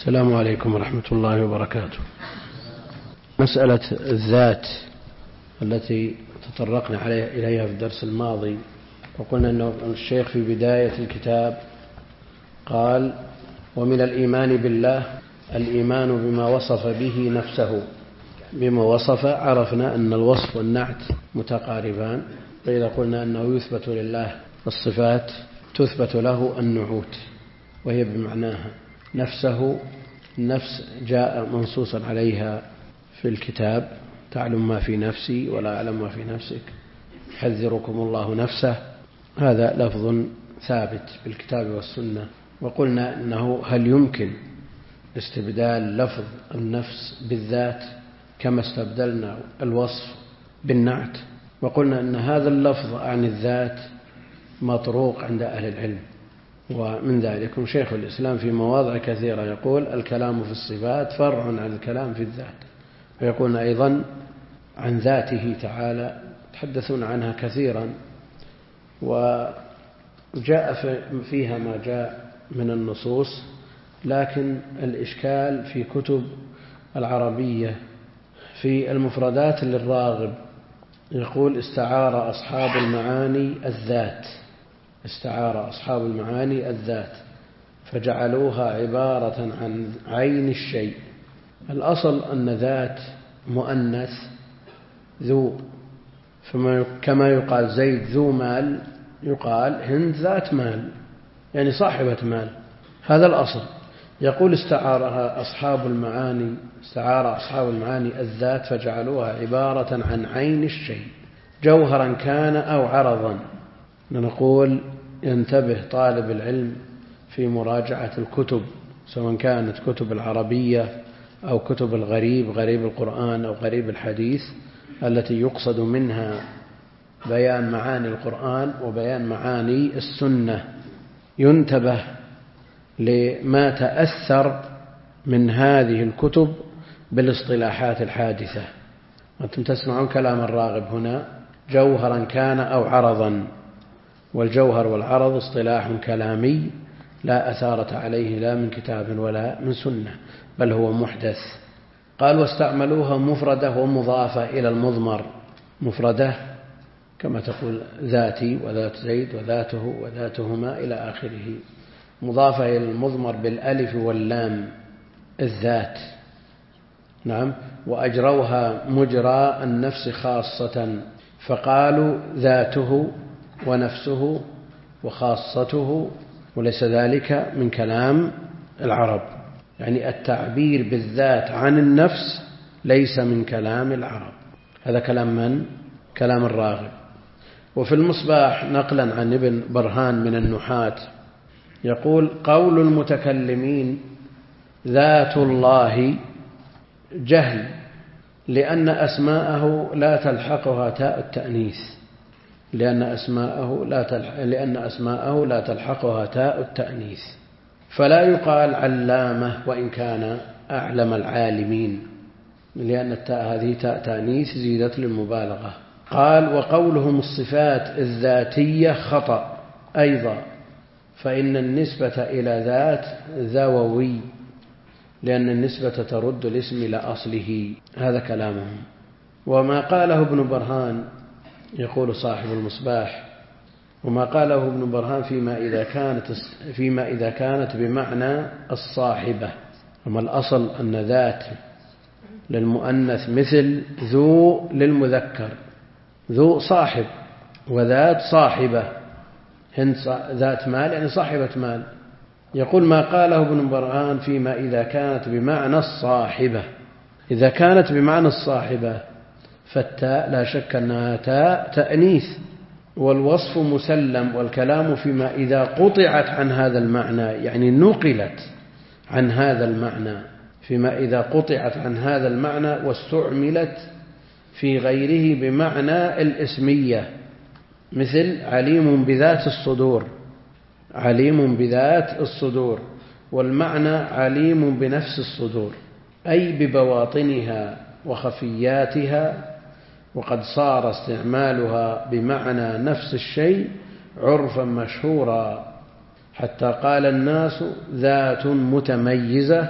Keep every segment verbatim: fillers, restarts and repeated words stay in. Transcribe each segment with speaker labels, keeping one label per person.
Speaker 1: السلام عليكم ورحمة الله وبركاته. مسألة الذات التي تطرقنا إليها في الدرس الماضي، وقلنا أن الشيخ في بداية الكتاب قال: ومن الإيمان بالله الإيمان بما وصف به نفسه. بما وصف عرفنا أن الوصف والنعت متقاربان، فإذا قلنا أنه يثبت لله الصفات تثبت له النعوت وهي بمعناها. نفسه، النفس جاء منصوصا عليها في الكتاب: تعلم ما في نفسي ولا أعلم ما في نفسك، يحذركم الله نفسه. هذا لفظ ثابت بالكتاب والسنة. وقلنا أنه هل يمكن استبدال لفظ النفس بالذات كما استبدلنا الوصف بالنعت؟ وقلنا أن هذا اللفظ عن الذات مطروق عند أهل العلم، ومن ذلك شيخ الإسلام في مواضع كثيرة يقول: الكلام في الصفات فرع عن الكلام في الذات. ويقولون أيضا عن ذاته تعالى تحدثون عنها كثيرا، وجاء فيها ما جاء من النصوص، لكن الإشكال في كتب العربية في المفردات للراغب يقول: استعار أصحاب المعاني الذات، استعار أصحاب المعاني الذات فجعلوها عبارة عن عين الشيء. الأصل أن ذات مؤنث ذو، كما يقال زيد ذو مال يقال هند ذات مال، يعني صاحبة مال. هذا الأصل. يقول: استعارها أصحاب المعاني، استعار أصحاب المعاني الذات فجعلوها عبارة عن عين الشيء جوهرا كان أو عرضا. نقول ينتبه طالب العلم في مراجعة الكتب، سواء كانت كتب العربية أو كتب الغريب، غريب القرآن أو غريب الحديث، التي يقصد منها بيان معاني القرآن وبيان معاني السنة. ينتبه لما تأثر من هذه الكتب بالاصطلاحات الحادثة. أنتم تسمعون كلام الراغب هنا: جوهرا كان أو عرضا. والجوهر والعرض اصطلاح كلامي لا أثارة عليه لا من كتاب ولا من سنة، بل هو محدث. قال: واستعملوها مفردة ومضافة إلى المضمر. مفردة كما تقول ذاتي وذات زيد وذاته وذاتهما إلى آخره. مضافة إلى المضمر بالألف واللام، الذات. نعم. وأجروها مجرى النفس خاصة، فقالوا ذاته ونفسه وخاصته، وليس ذلك من كلام العرب. يعني التعبير بالذات عن النفس ليس من كلام العرب. هذا كلام من؟ كلام الراغب. وفي المصباح نقلا عن ابن برهان من النحاة يقول: قول المتكلمين ذات الله جهل، لأن أسماءه لا تلحقها تاء التأنيث، لأن أسماءه لا تلحق لأن أسماءه لا تلحقها تاء التأنيث، فلا يقال علامة وإن كان أعلم العالمين، لأن التاء هذه تاء تأنيث زيدت للمبالغة. قال: وقولهم الصفات الذاتية خطأ أيضا، فإن النسبة إلى ذات ذووي، لأن النسبة ترد الاسم إلى أصله. هذا كلامهم. وما قاله ابن برهان، يقول صاحب المصباح: وما قاله ابن برهان فيما إذا كانت فيما إذا كانت بمعنى الصاحبة. وما الأصل أن ذات للمؤنث مثل ذو للمذكر. ذو صاحب، وذات صاحبة. هند ذات مال يعني صاحبة مال. يقول: ما قاله ابن برهان فيما إذا كانت بمعنى الصاحبة. إذا كانت بمعنى الصاحبة فالتاء لا شك أنها تاء تأنيث، والوصف مسلم. والكلام فيما إذا قطعت عن هذا المعنى، يعني نقلت عن هذا المعنى، فيما إذا قطعت عن هذا المعنى واستعملت في غيره بمعنى الاسمية، مثل عليم بذات الصدور. عليم بذات الصدور، والمعنى عليم بنفس الصدور، أي ببواطنها وخفياتها. وقد صار استعمالها بمعنى نفس الشيء عرفا مشهورا، حتى قال الناس ذات متميزة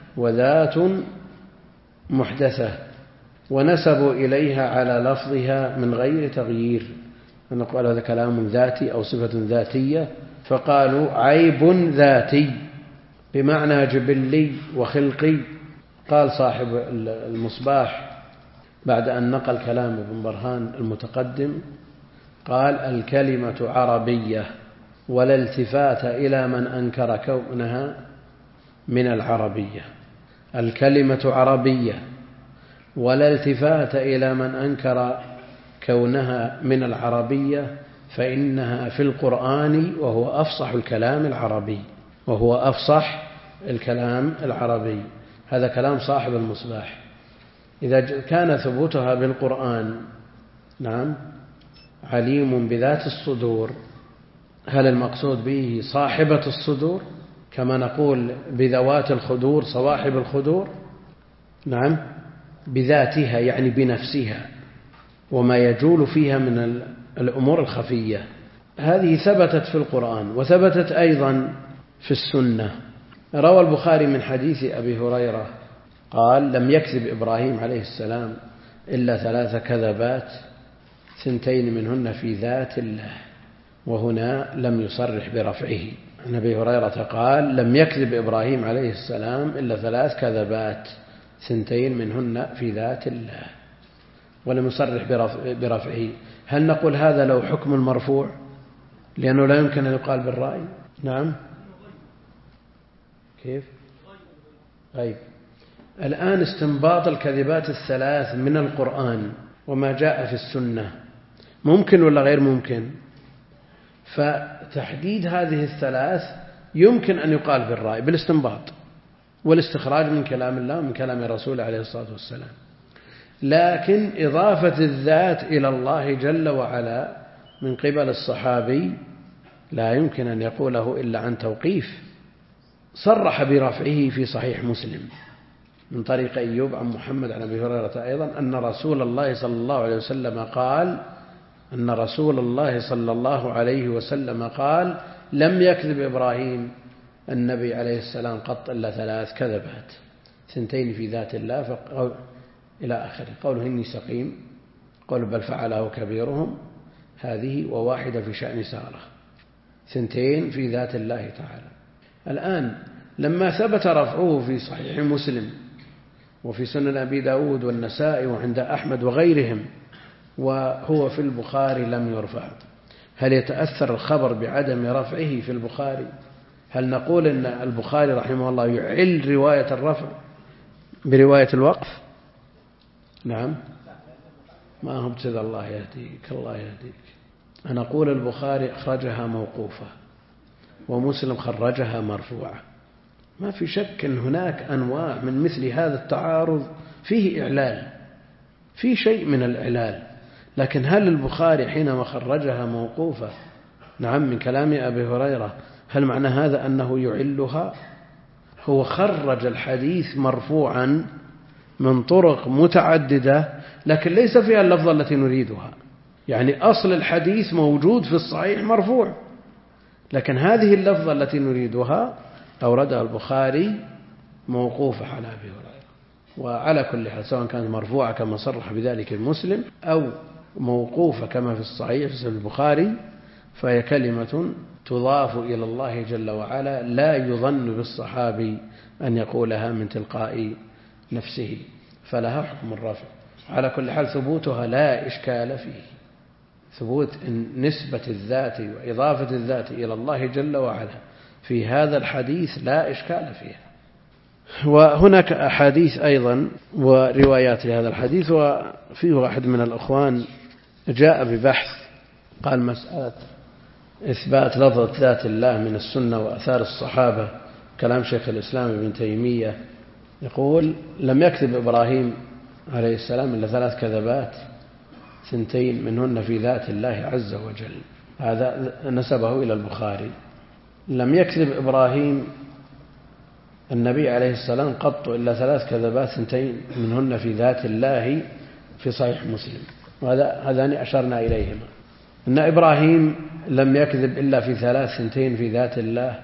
Speaker 1: وذات محدثة، ونسبوا إليها على لفظها من غير تغيير، فنقول هذا كلام ذاتي أو صفة ذاتية، فقالوا عيب ذاتي بمعنى جبلي وخلقي. قال صاحب المصباح بعد أن نقل كلام ابن برهان المتقدم، قال الكلمة عربية ولا التفات إلى من أنكر كونها من العربية. الكلمة عربية ولا التفات إلى من أنكر كونها من العربية، فإنها في القرآن وهو أفصح الكلام العربي وهو أفصح الكلام العربي. هذا كلام صاحب المصباح. إذا كان ثبوتها بالقرآن نعم عليم بذات الصدور، هل المقصود به صاحبة الصدور كما نقول بذوات الخدور صواحب الخدور؟ نعم بذاتها يعني بنفسها وما يجول فيها من الأمور الخفية. هذه ثبتت في القرآن وثبتت أيضا في السنة. روى البخاري من حديث أبي هريرة قال لم يكذب إبراهيم عليه السلام إلا ثلاث كذبات ثنتين منهن في ذات الله، وهنا لم يصرح برفعه. عن أبي هريرة قال لم يكذب إبراهيم عليه السلام إلا ثلاث كذبات ثنتين منهن في ذات الله، ولم يصرح برفعه. هل نقول هذا لو حكم المرفوع لأنه لا يمكن أن يقال بالرأي؟ نعم كيف؟ طيب الآن استنباط الكذبات الثلاث من القرآن وما جاء في السنة ممكن ولا غير ممكن؟ فتحديد هذه الثلاث يمكن أن يقال بالرأي بالاستنباط والاستخراج من كلام الله ومن كلام رسوله عليه الصلاة والسلام، لكن إضافة الذات إلى الله جل وعلا من قبل الصحابي لا يمكن أن يقوله إلا عن توقيف. صرح برفعه في صحيح مسلم من طريق أيوب عن محمد عن أبي هريرة أيضا أن رسول الله صلى الله عليه وسلم قال أن رسول الله صلى الله عليه وسلم قال لم يكذب إبراهيم النبي عليه السلام قط إلا ثلاث كذبات ثنتين في ذات الله فقال إلى آخره. قوله إني سقيم، قول بل فعله كبيرهم، هذه وواحدة في شأن سارة، ثنتين في ذات الله تعالى. الآن لما ثبت رفعه في صحيح مسلم وفي سنن أبي داود والنسائي وعند أحمد وغيرهم وهو في البخاري لم يرفع، هل يتأثر الخبر بعدم رفعه في البخاري؟ هل نقول أن البخاري رحمه الله يعل رواية الرفع برواية الوقف؟ نعم ما هم بسد الله يهديك الله يهديك. أنا أقول البخاري أخرجها موقوفة ومسلم خرجها مرفوعة. ما في شك أن هناك أنواع من مثل هذا التعارض فيه إعلال، في شيء من الإعلال، لكن هل البخاري حينما خرجها موقوفة نعم من كلام أبي هريرة هل معنى هذا أنه يعلها؟ هو خرج الحديث مرفوعا من طرق متعددة لكن ليس فيها اللفظة التي نريدها، يعني أصل الحديث موجود في الصحيح مرفوع، لكن هذه اللفظة التي نريدها أوردها البخاري موقوفة على أبي هريرة. وعلى كل حال سواء كانت مرفوعة كما صرح بذلك المسلم أو موقوفة كما في الصحيح في البخاري فهي كلمة تضاف إلى الله جل وعلا لا يظن بالصحابي أن يقولها من تلقاء نفسه، فلها حكم الرفع. على كل حال ثبوتها لا إشكال فيه، ثبوت نسبة الذات وإضافة الذات إلى الله جل وعلا في هذا الحديث لا إشكال فيها. وهناك أحاديث أيضا وروايات لهذا الحديث، وفيه واحد من الأخوان جاء ببحث قال مسألة إثبات لفظة ذات الله من السنة وأثار الصحابة كلام شيخ الإسلام ابن تيمية، يقول لم يكذب إبراهيم عليه السلام إلا ثلاث كذبات ثنتين منهن في ذات الله عز وجل، هذا نسبه إلى البخاري. لم يكذب إبراهيم النبي عليه السلام قط إلا ثلاث كذبات ثنتين منهن في ذات الله في صحيح مسلم، وهذا هذان أشرنا إليهما. أن إبراهيم لم يكذب إلا في ثلاث ثنتين في ذات الله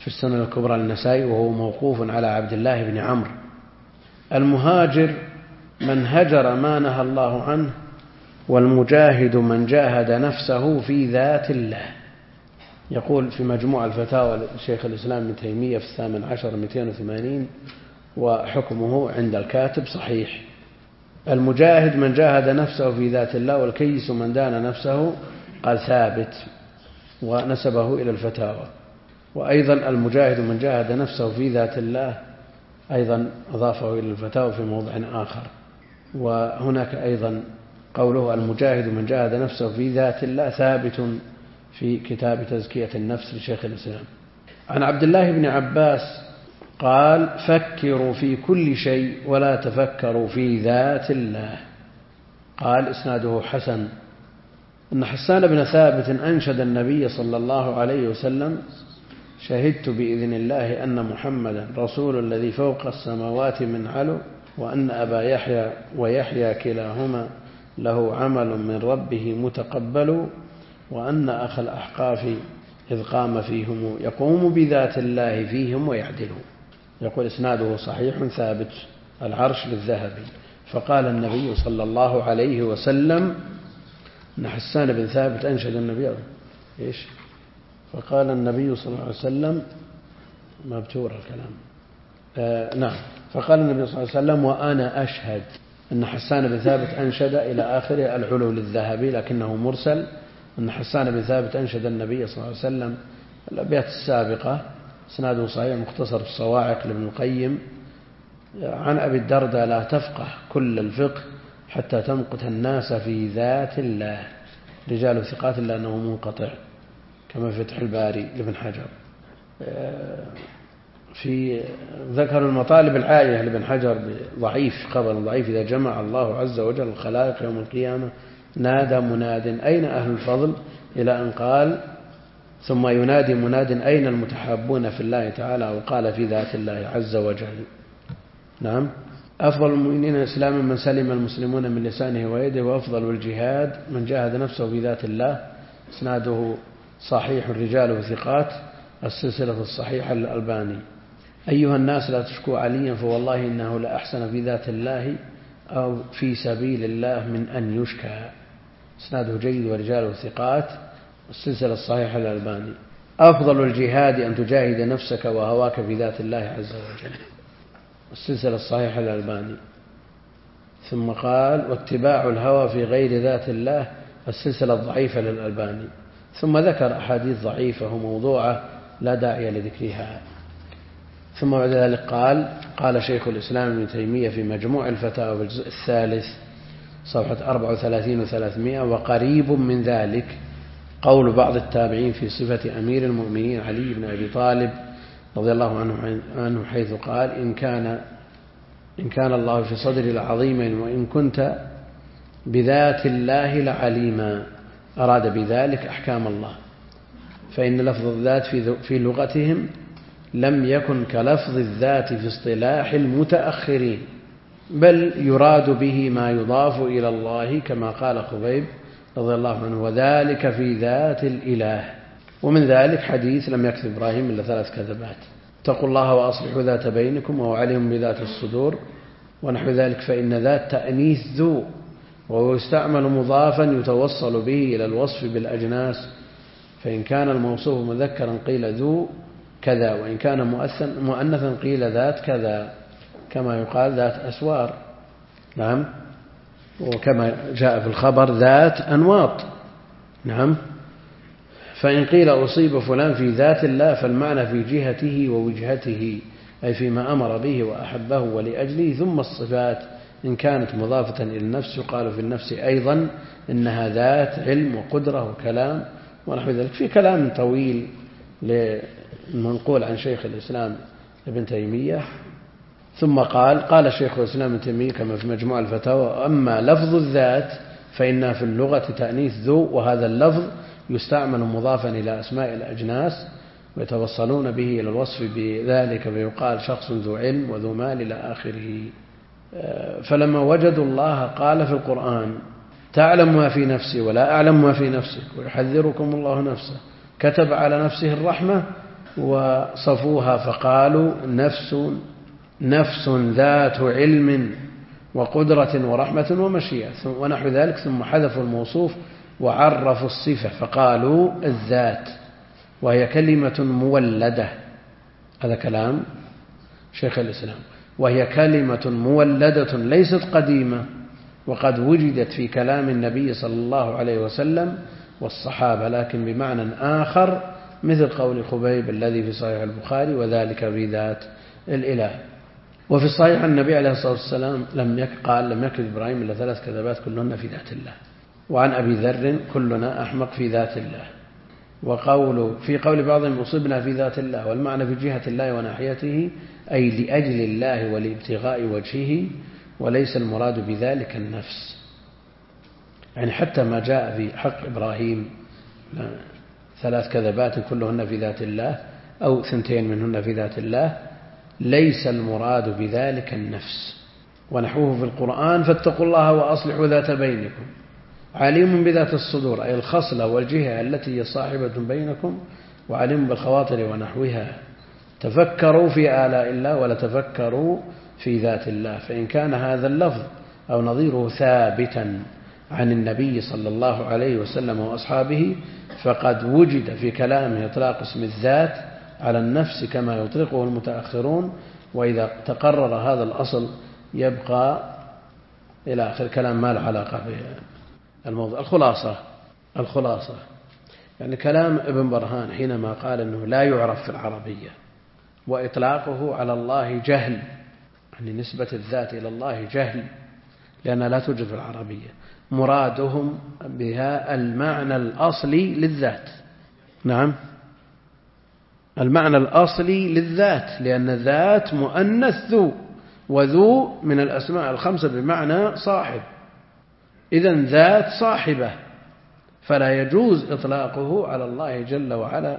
Speaker 1: في السنن الكبرى للنسائي وهو موقوف على عبد الله بن عمرو. المهاجر من هجر ما نهى الله عنه، والمجاهد من جاهد نفسه في ذات الله. يقول في مجموع الفتاوى لشيخ الإسلام ابن تيمية في الثامن عشر مئتين وثمانين، وحكمه عند الكاتب صحيح. المجاهد من جاهد نفسه في ذات الله، والكيس من دان نفسه قال ثابت، ونسبه إلى الفتاوى. وأيضا المجاهد من جاهد نفسه في ذات الله أيضا أضافه إلى الفتاوى في موضع آخر. وهناك أيضا قوله المجاهد من جاهد نفسه في ذات الله ثابت في كتاب تزكية النفس لشيخ الإسلام. عن عبد الله بن عباس قال فكروا في كل شيء ولا تفكروا في ذات الله. قال إسناده حسن. أن حسان بن ثابت أنشد النبي صلى الله عليه وسلم شهدت بإذن الله أن محمدا رسول الذي فوق السماوات من علو، وأن أبا يحيى ويحيى كلاهما له عمل من ربه متقبل، وأن أخ الأحقاف إذ قام فيهم يقوم بذات الله فيهم ويعدل. يقول إسناده صحيح ثابت، العرش للذهبي. فقال النبي صلى الله عليه وسلم أن حسان بن ثابت أنشد النبي إيش؟ فقال النبي صلى الله عليه وسلم مبتور الكلام آه نعم فقال النبي صلى الله عليه وسلم وأنا أشهد أن حسان بن ثابت أنشد إلى آخره العلو للذهبي، لكنه مرسل. أن حسان بن ثابت أنشد النبي صلى الله عليه وسلم. الأبيات السابقة إسناده صحيح، مختصر الصواعق لابن القيم. عن أبي الدرداء لا تفقه كل الفقه حتى تمقت الناس في ذات الله، رجال ثقات لأنه منقطع، كما في فتح الباري لابن حجر. في ذكر المطالب العالية لابن حجر ضعيف، خبر ضعيف: إذا جمع الله عز وجل الخلائق يوم القيامة نادى مناد أين أهل الفضل، إلى أن قال ثم ينادي مناد أين المتحابون في الله تعالى، وقال في ذات الله عز وجل. نعم. أفضل المؤمنين إسلاما من سلم المسلمون من لسانه ويده، وأفضل الجهاد من جاهد نفسه في ذات الله. إسناده صحيح، رجاله ثقات، السلسلة الصحيحة للألباني. أيها الناس لا تشكوا عليا فوالله إنه لأحسن في ذات الله أو في سبيل الله من أن يشكى. إسناده جيد ورجاله ثقات، السلسلة الصحيحة للألباني. أفضل الجهاد أن تجاهد نفسك وهواك في ذات الله عز وجل، السلسلة الصحيحة للألباني. ثم قال واتباع الهوى في غير ذات الله، السلسلة الضعيفة للألباني. ثم ذكر أحاديث ضعيفة وموضوعة لا داعي لذكرها. ثم بعد ذلك قال قال شيخ الإسلام ابن تيمية في مجموع الفتاوى في الجزء الثالث صفحة أربعة وثلاثين وثلاثمائة: وقريب من ذلك قول بعض التابعين في صفة أمير المؤمنين علي بن أبي طالب رضي الله عنه, عنه حيث قال إن كان, إن كان الله في صدري العظيم وإن كنت بذات الله لعليما، أراد بذلك أحكام الله، فإن لفظ الذات في لغتهم لم يكن كلفظ الذات في اصطلاح المتأخرين، بل يراد به ما يضاف إلى الله، كما قال خبيب رضي الله عنه وذلك في ذات الإله. ومن ذلك حديث لم يكذب إبراهيم إلا ثلاث كذبات: اتقوا الله وأصلحوا ذات بينكم وعليهم بذات الصدور، ونحو ذلك. فإن ذات تأنيث ذو، وهو يستعمل مضافا يتوصل به إلى الوصف بالأجناس، فإن كان الموصوف مذكرا قيل ذو كذا، وإن كان مؤنثا قيل ذات كذا، كما يقال ذات أسوار. نعم. وكما جاء في الخبر ذات أنواط. نعم. فإن قيل أصيب فلان في ذات الله فالمعنى في جهته ووجهته، أي فيما أمر به وأحبه ولأجله. ثم الصفات إن كانت مضافة إلى النفس يقال في النفس أيضا إنها ذات علم وقدرة وكلام ونحو ذلك، في كلام طويل للمنقول عن شيخ الإسلام ابن تيمية. ثم قال قال شيخ الإسلام ابن تيمية كما في مجموع الفتاوى: أما لفظ الذات فإنها في اللغة تأنيث ذو، وهذا اللفظ يستعمل مضافا إلى أسماء الأجناس ويتوصلون به إلى الوصف بذلك، فيقال شخص ذو علم وذو مال إلى آخره. فلما وجدوا الله قال في القرآن: تعلم ما في نفسي ولا أعلم ما في نفسك ويحذركم الله نفسه، كتب على نفسه الرحمة، وصفوها فقالوا نفس نفس ذات علم وقدرة ورحمة ومشيئة ونحو ذلك، ثم حذفوا الموصوف وعرفوا الصفة فقالوا الذات، وهي كلمة مولدة. هذا كلام شيخ الإسلام، وهي كلمة مولدة ليست قديمة، وقد وجدت في كلام النبي صلى الله عليه وسلم والصحابة، لكن بمعنى آخر، مثل قول خبيب الذي في صحيح البخاري وذلك في ذات الإله. وفي الصحيح النبي عليه الصلاة والسلام لم قال لم يكذب إبراهيم إلا ثلاث كذبات كلهن في ذات الله. وعن أبي ذر كلنا أحمق في ذات الله. وقول في قول بعضهم أصبنا في ذات الله، والمعنى في جهة الله وناحيته، أي لأجل الله ولابتغاء وجهه، وليس المراد بذلك النفس. يعني حتى ما جاء في حق إبراهيم ثلاث كذبات كلهن في ذات الله أو ثنتين منهن في ذات الله، ليس المراد بذلك النفس. ونحوه في القرآن فاتقوا الله وأصلحوا ذات بينكم، عليم بذات الصدور، أي الخصلة والجهة التي هي صاحبة بينكم، وعليم بالخواطر ونحوها. تفكروا في آلاء الله ولا تفكروا في ذات الله. فإن كان هذا اللفظ أو نظيره ثابتا عن النبي صلى الله عليه وسلم وأصحابه، فقد وجد في كلامه إطلاق اسم الذات على النفس كما يطلقه المتأخرون. وإذا تقرر هذا الأصل يبقى إلى آخر كلام ما له علاقة بالموضوع. الخلاصة الخلاصة يعني كلام ابن برهان حينما قال أنه لا يعرف في العربية وإطلاقه على الله جهل، يعني نسبة الذات إلى الله جهل لأنها لا توجد في العربية، مرادهم بها المعنى الأصلي للذات. نعم، المعنى الأصلي للذات، لأن الذات مؤنث ذو، وذو من الأسماء الخمسة بمعنى صاحب، إذن ذات صاحبة، فلا يجوز إطلاقه على الله جل وعلا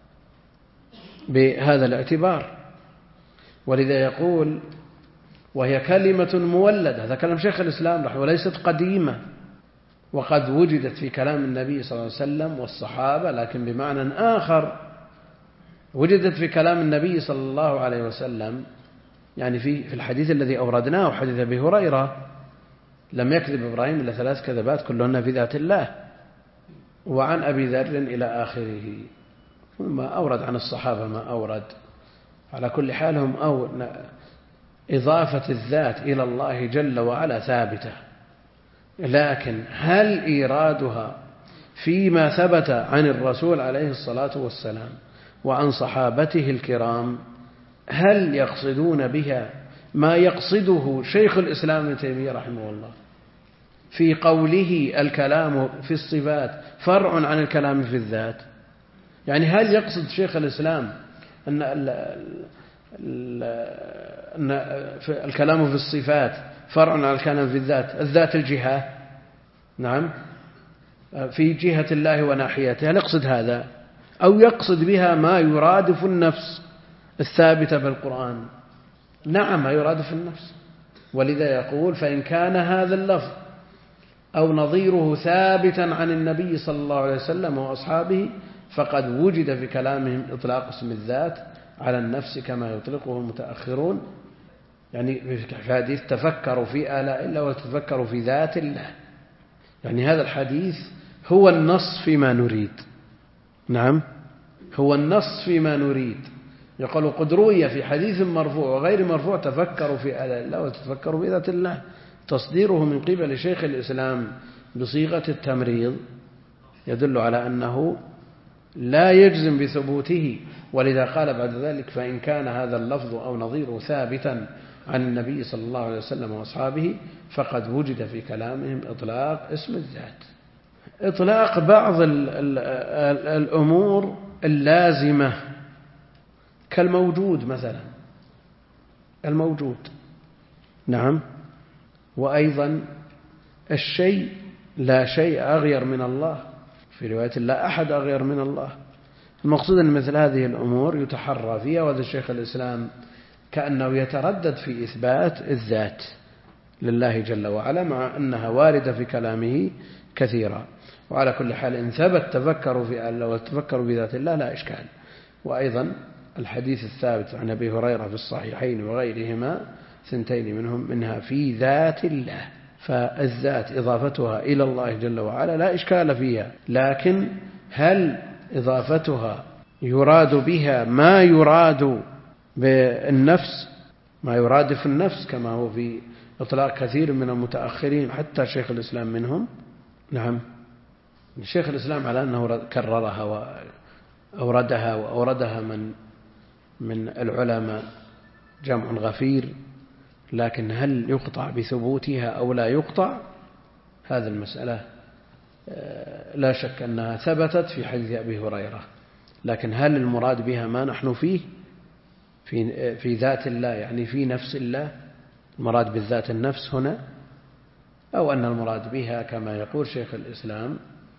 Speaker 1: بهذا الاعتبار. ولذا يقول وهي كلمة مولدة، هذا كلام شيخ الإسلام رحمه، وليست قديمة، وقد وجدت في كلام النبي صلى الله عليه وسلم والصحابة، لكن بمعنى آخر. وجدت في كلام النبي صلى الله عليه وسلم، يعني في في الحديث الذي أوردناه، حديث أبي هريرة، لم يكذب إبراهيم إلا ثلاث كذبات كلهن في ذات الله. وعن أبي ذر إلى آخره، ما أورد عن الصحابة ما أورد. على كل حال هم أو إضافة الذات إلى الله جل وعلا ثابتة، لكن هل إيرادها فيما ثبت عن الرسول عليه الصلاة والسلام وعن صحابته الكرام، هل يقصدون بها ما يقصده شيخ الإسلام ابن تيمية رحمه الله في قوله الكلام في الصفات فرع عن الكلام في الذات؟ يعني هل يقصد شيخ الإسلام أن الكلام في الصفات فرع عن الكلام في الذات، الذات الجهة، نعم، في جهة الله وناحيته، هل يقصد هذا؟ أو يقصد بها ما يرادف النفس الثابتة بالقرآن؟ نعم، ما يرادف النفس. ولذا يقول فإن كان هذا اللفظ أو نظيره ثابتا عن النبي صلى الله عليه وسلم وأصحابه، فقد وجد في كلامهم إطلاق اسم الذات على النفس كما يطلقه المتأخرون. يعني في حديث تفكروا في آلاء الله وتفكروا في ذات الله، يعني هذا الحديث هو النص فيما نريد. نعم، هو النص فيما نريد. يقول قد روي في حديث مرفوع وغير مرفوع تفكروا في آلاء الله وتفكروا بذات الله. تصديره من قبل شيخ الإسلام بصيغة التمريض يدل على أنه لا يجزم بثبوته. ولذا قال بعد ذلك فإن كان هذا اللفظ أو نظيره ثابتا عن النبي صلى الله عليه وسلم وأصحابه، فقد وجد في كلامهم إطلاق اسم الذات، إطلاق بعض ال ال ال الأمور اللازمة كالموجود مثلا، الموجود، نعم، وأيضا الشيء لا شيء أغير من الله، في رواية لا أحد أغير من الله. المقصود أن مثل هذه الأمور يتحرى فيها، وهذا الشيخ الإسلام كأنه يتردد في إثبات الذات لله جل وعلا، مع أنها واردة في كلامه كثيرا. وعلى كل حال إن ثبت تفكروا في الله وتفكروا بذات الله لا إشكال. وأيضا الحديث الثابت عن أبي هريرة في الصحيحين وغيرهما ثنتين منهم منها في ذات الله. فالذات إضافتها إلى الله جل وعلا لا إشكال فيها، لكن هل إضافتها يراد بها ما يراد بالنفس، ما يرادف النفس كما هو في إطلاق كثير من المتأخرين حتى شيخ الإسلام منهم؟ نعم، شيخ الإسلام على أنه كررها وأوردها وأوردها من من العلماء جمع غفير، لكن هل يقطع بثبوتها أو لا يقطع؟ هذه المسألة لا شك أنها ثبتت في حديث أبي هريرة، لكن هل المراد بها ما نحن فيه في في ذات الله، يعني في نفس الله، المراد بالذات النفس هنا، أو أن المراد بها كما يقول شيخ الإسلام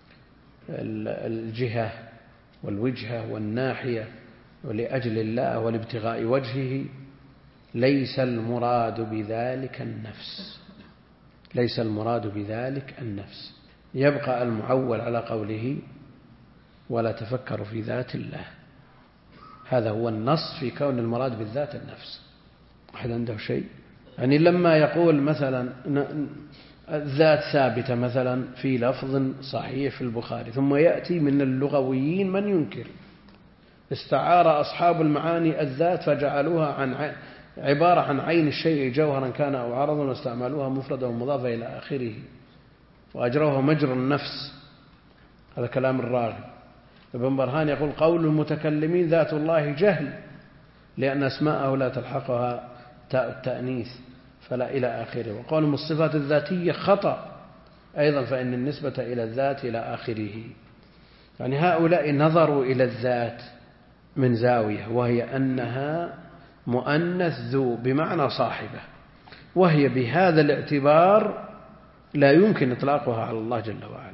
Speaker 1: الجهة والوجهة والناحية ولأجل الله والابتغاء وجهه، ليس المراد بذلك النفس، ليس المراد بذلك النفس. يبقى المعول على قوله ولا تفكروا في ذات الله، هذا هو النص في كون المراد بالذات النفس. أحد عنده شيء؟ يعني لما يقول مثلا الذات ثابتة مثلا في لفظ صحيح في البخاري، ثم يأتي من اللغويين من ينكر، استعار أصحاب المعاني الذات فجعلوها عن عبارة عن عين الشيء جوهرا كان أو عرضا، واستعملوها مفردة ومضافة إلى آخره، وأجروها مجرى النفس. هذا كلام الراغب. ابن برهان يقول قول المتكلمين ذات الله جهل، لأن أسماءه لا تلحقها تاء التأنيث فلا إلى آخره. وقولهم الصفات الذاتية خطأ أيضا، فإن النسبة إلى الذات إلى آخره. يعني هؤلاء نظروا إلى الذات من زاوية، وهي أنها مؤنث ذو بمعنى صاحبة، وهي بهذا الاعتبار لا يمكن إطلاقها على الله جل وعلا.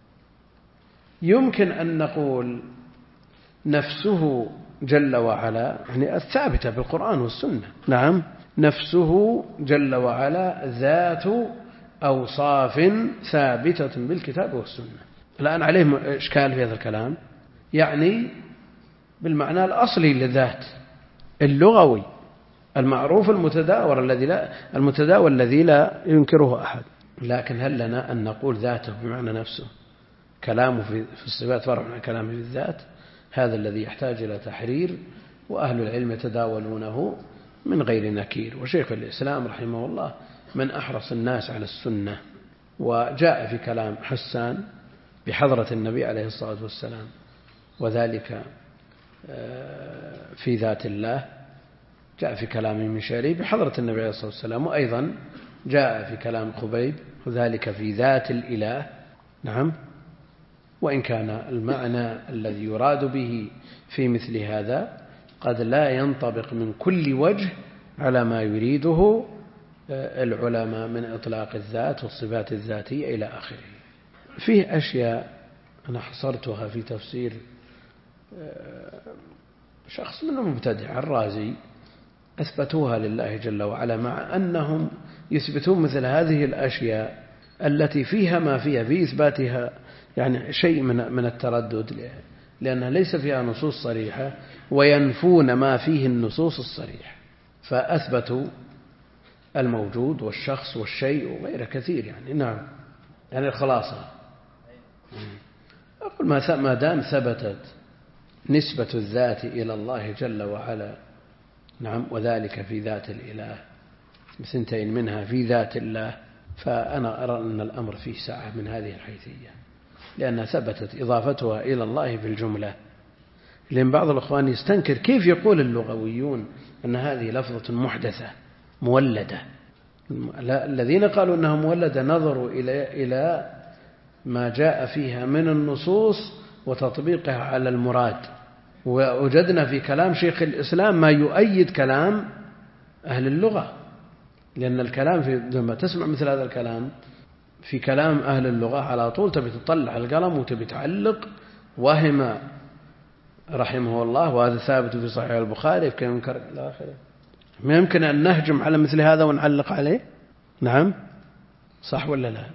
Speaker 1: يمكن أن نقول نفسه جل وعلا يعني الثابتة بالقرآن والسنة، نعم، نفسه جل وعلا ذات أوصاف ثابتة بالكتاب والسنة. الآن عليه إشكال في هذا الكلام، يعني بالمعنى الأصلي للذات اللغوي المعروف المتداول الذي لا المتداول الذي لا ينكره أحد. لكن هل لنا أن نقول ذاته بمعنى نفسه؟ كلامه في الصفات فرع عن كلامه في الذات، هذا الذي يحتاج إلى تحرير، وأهل العلم يتداولونه من غير نكير. وشيخ الإسلام رحمه الله من أحرص الناس على السنة، وجاء في كلام حسان بحضرة النبي عليه الصلاة والسلام، وذلك في ذات الله، جاء في كلام المشاري بحضرة النبي عليه الصلاة والسلام، وأيضا جاء في كلام خبيب وذلك في ذات الإله، نعم، وإن كان المعنى الذي يراد به في مثل هذا قد لا ينطبق من كل وجه على ما يريده العلماء من إطلاق الذات والصفات الذاتية إلى آخره. فيه أشياء أنا حصرتها في تفسير شخص من المبتدع الرازي، أثبتوها لله جل وعلا، مع أنهم يثبتون مثل هذه الأشياء التي فيها ما فيها في إثباتها يعني شيء من من التردد، لأنها ليس فيها نصوص صريحة، وينفون ما فيه النصوص الصريحة، فأثبتوا الموجود والشخص والشيء وغير كثير. يعني نعم، يعني الخلاصة أقول ما دام ثبتت نسبة الذات إلى الله جل وعلا، نعم، وذلك في ذات الإله بثنتين منها في ذات الله، فأنا أرى أن الأمر فيه سعة من هذه الحيثية، لأنها ثبتت إضافتها إلى الله في الجملة. لأن بعض الأخوان يستنكر كيف يقول اللغويون أن هذه لفظة محدثة مولدة. الذين قالوا أنها مولدة نظروا إلى إلى ما جاء فيها من النصوص وتطبيقها على المراد، ووجدنا في كلام شيخ الإسلام ما يؤيد كلام أهل اللغة، لأن الكلام في لما تسمع مثل هذا الكلام في كلام أهل اللغة على طول تبي تطلع القلم وتبي تعلق. وهم رحمه الله، وهذا ثابت في صحيح البخاري كيف ينكر إلى آخره. ما يمكن أن نهجم على مثل هذا ونعلق عليه، نعم، صح ولا لا؟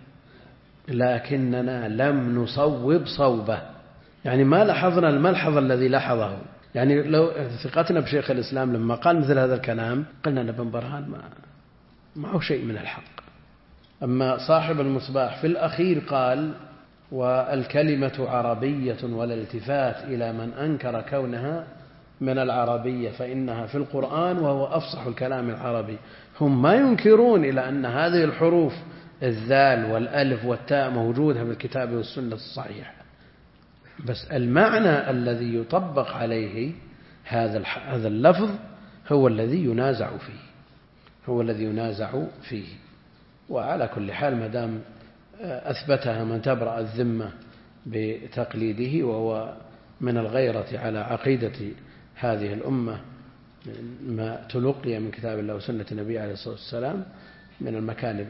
Speaker 1: لكننا لم نصوب صوبه، يعني ما لاحظنا الملحظ الذي لاحظه، يعني لو ثقتنا بشيخ الإسلام لما قال مثل هذا الكلام قلنا أن ابن برهان ما معه شيء من الحق. أما صاحب المصباح في الأخير قال والكلمة عربية ولا التفات إلى من أنكر كونها من العربية فإنها في القرآن وهو أفصح الكلام العربي. هم ما ينكرون إلى أن هذه الحروف الذال والألف والتاء موجودة في الكتاب والسنة الصحيحة، بس المعنى الذي يطبق عليه هذا هذا اللفظ هو الذي ينازع فيه هو الذي ينازع فيه. وعلى كل حال ما دام أثبتها من تبرأ الذمة بتقليده، وهو من الغيرة على عقيدة هذه الأمة ما تلقي من كتاب الله وسنة النبي عليه الصلاة والسلام من المكان،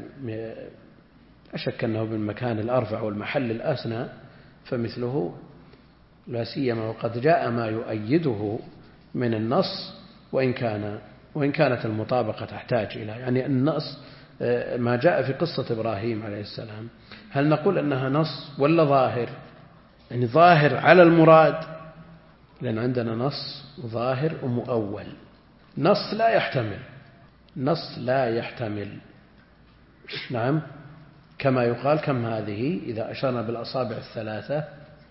Speaker 1: أشك أنه بالمكان الأرفع والمحل الأسنى، فمثله لا سيما وقد جاء ما يؤيده من النص، وإن كان وإن كانت المطابقة تحتاج إلى يعني النص. ما جاء في قصة إبراهيم عليه السلام هل نقول أنها نص ولا ظاهر؟ يعني ظاهر على المراد، لأن عندنا نص ظاهر ومؤول. نص لا يحتمل نص لا يحتمل نعم، كما يقال كم هذه إذا أشرنا بالأصابع الثلاثة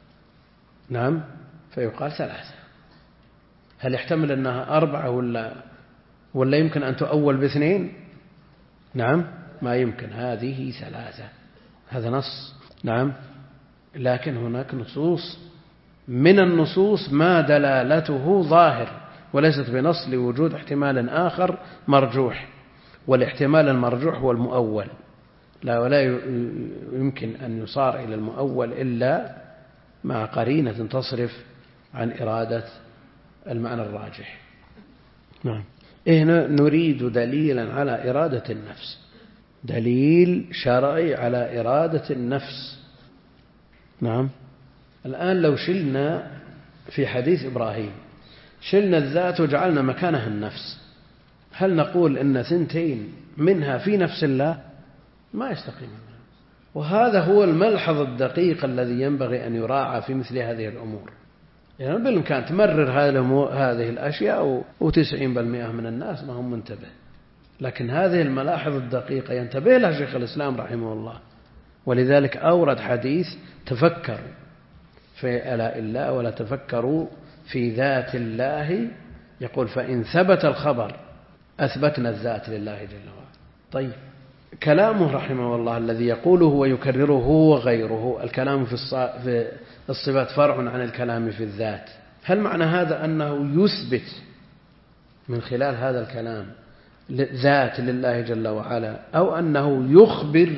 Speaker 1: نعم فيقال ثلاثة. هل يحتمل أنها أربعة ولا ولا يمكن أن تؤول باثنين؟ نعم ما يمكن، هذه ثلاثة، هذا نص نعم. لكن هناك نصوص من النصوص ما دلالته ظاهر وليست بنص لوجود احتمال آخر مرجوح، والاحتمال المرجوح هو المؤول، لا ولا يمكن أن يصار إلى المؤول إلا مع قرينة تصرف عن إرادة المعنى الراجح. نعم هنا نريد دليلا على إرادة النفس، دليل شرعي على إرادة النفس. نعم الآن لو شلنا في حديث إبراهيم شلنا الذات وجعلنا مكانها النفس، هل نقول إن ثنتين منها في نفس الله؟ ما يستقيم. وهذا هو الملحظ الدقيق الذي ينبغي أن يراعى في مثل هذه الأمور. يعني بالإمكان تمرر هذه الأشياء وتسعين بالمئة من الناس ما هم منتبه، لكن هذه الملاحظ الدقيقة ينتبه لها شيخ الإسلام رحمه الله، ولذلك أورد حديث تفكروا في آلاء الله ولا تفكروا في ذات الله، يقول فإن ثبت الخبر أثبتنا الذات لله جل وعلا. طيب كلامه رحمه الله الذي يقوله ويكرره هو وغيره، الكلام في الصفات فرع عن الكلام في الذات، هل معنى هذا أنه يثبت من خلال هذا الكلام ذات لله جل وعلا، أو أنه يخبر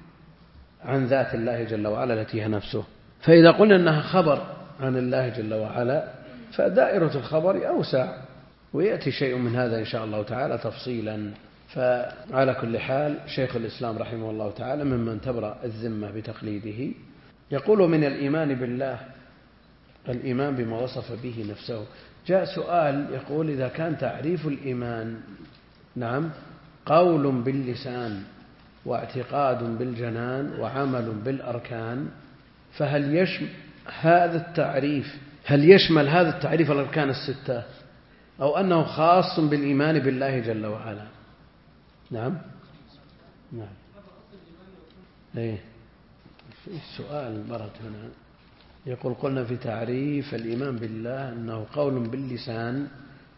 Speaker 1: عن ذات الله جل وعلا التي هي نفسه؟ فإذا قلنا أنها خبر عن الله جل وعلا فدائرة الخبر أوسع، ويأتي شيء من هذا إن شاء الله تعالى تفصيلا. فعلى كل حال شيخ الإسلام رحمه الله تعالى ممن تبرأ الذمة بتقليده. يقول من الإيمان بالله الإيمان بما وصف به نفسه. جاء سؤال يقول إذا كان تعريف الإيمان نعم قول باللسان واعتقاد بالجنان وعمل بالأركان، فهل يشمل هذا التعريف هل يشمل هذا التعريف الأركان الستة، أو أنه خاص بالإيمان بالله جل وعلا؟ نعم نعم ايه في سؤال برد هنا يقول قلنا في تعريف الإيمان بالله أنه قول باللسان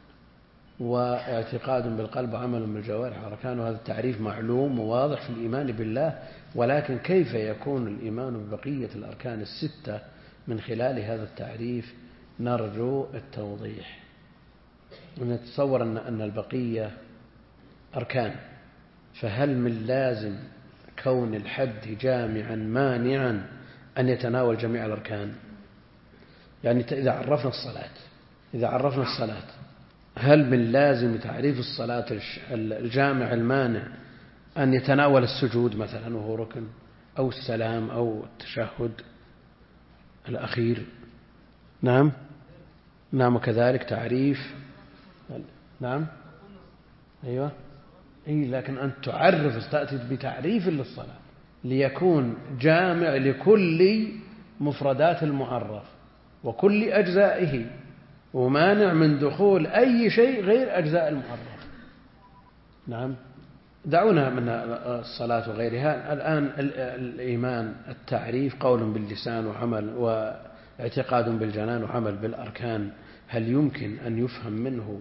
Speaker 1: واعتقاد بالقلب وعمل بالجوارح وأركان، وهذا التعريف معلوم وواضح في الإيمان بالله، ولكن كيف يكون الإيمان ببقية الأركان الستة من خلال هذا التعريف؟ نرجو التوضيح. ونتصور أن أن البقية أركان، فهل من لازم كون الحد جامعا مانعا أن يتناول جميع الأركان؟ يعني إذا عرفنا الصلاة إذا عرفنا الصلاة هل من لازم تعريف الصلاة الجامع المانع أن يتناول السجود مثلا وهو ركن، أو السلام، أو التشهد الأخير؟ نعم نعم وكذلك تعريف نعم أيوة إيه لكن أن تعرف تأتي بتعريف للصلاة ليكون جامع لكل مفردات المعرف وكل أجزائه، ومانع من دخول أي شيء غير أجزاء المعرف. نعم. دعونا من الصلاة وغيرها. الآن الإيمان التعريف قول باللسان وعمل واعتقاد بالجنان وعمل بالأركان. هل يمكن أن يفهم منه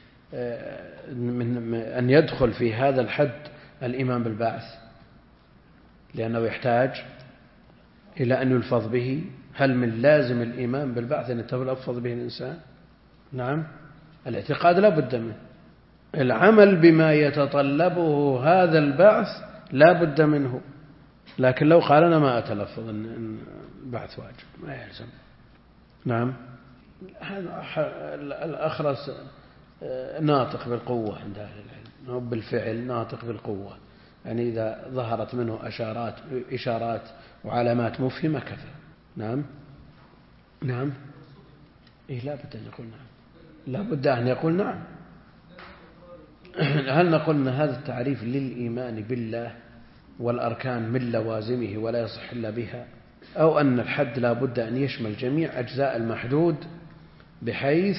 Speaker 1: من أن يدخل في هذا الحد الإيمان بالبعث، لأنه يحتاج إلى أن يلفظ به؟ هل من لازم الإيمان بالبعث أن يتلفظ به الإنسان؟ نعم. الاعتقاد لا بد منه. العمل بما يتطلبه هذا البعث لا بد منه. لكن لو قال أنا ما أتلفظ أن البعث واجب ما يلزم. نعم. الأخرس ناطق بالقوة عند أهل العلم، بالفعل ناطق بالقوة، يعني إذا ظهرت منه أشارات إشارات وعلامات مفهمة كفى. نعم. نعم. إيه لا بد أن يقول نعم، لا بد أن يقول نعم. هل نقول أن هذا التعريف للإيمان بالله والأركان من لوازمه ولا يصح إلا بها، أو أن الحد لا بد أن يشمل جميع أجزاء المحدود بحيث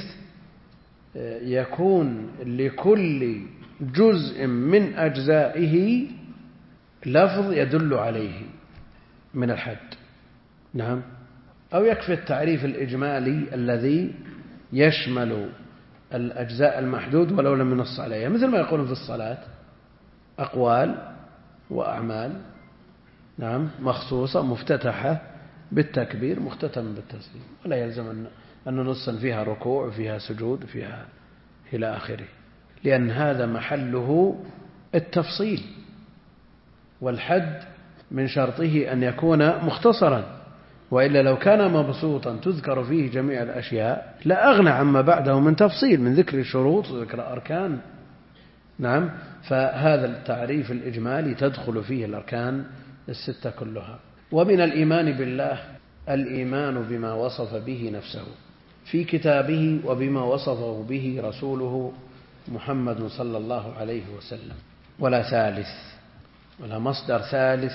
Speaker 1: يكون لكل جزء من أجزائه لفظ يدل عليه من الحد؟ نعم. أو يكفي التعريف الإجمالي الذي يشمل الأجزاء المحدود ولو لم ينص عليها، مثل ما يقولون في الصلاة أقوال وأعمال نعم مخصوصة مفتتحة بالتكبير مختتم بالتسليم، ولا يلزم أن ننص فيها ركوع فيها سجود فيها إلى آخره، لأن هذا محله التفصيل، والحد من شرطه أن يكون مختصرا، وإلا لو كان مبسوطا تذكر فيه جميع الأشياء لا أغنى عما بعده من تفصيل، من ذكر الشروط وذكر أركان. نعم. فهذا التعريف الإجمالي تدخل فيه الأركان الستة كلها. ومن الإيمان بالله الإيمان بما وصف به نفسه في كتابه وبما وصفه به رسوله محمد صلى الله عليه وسلم، ولا ثالث ولا مصدر ثالث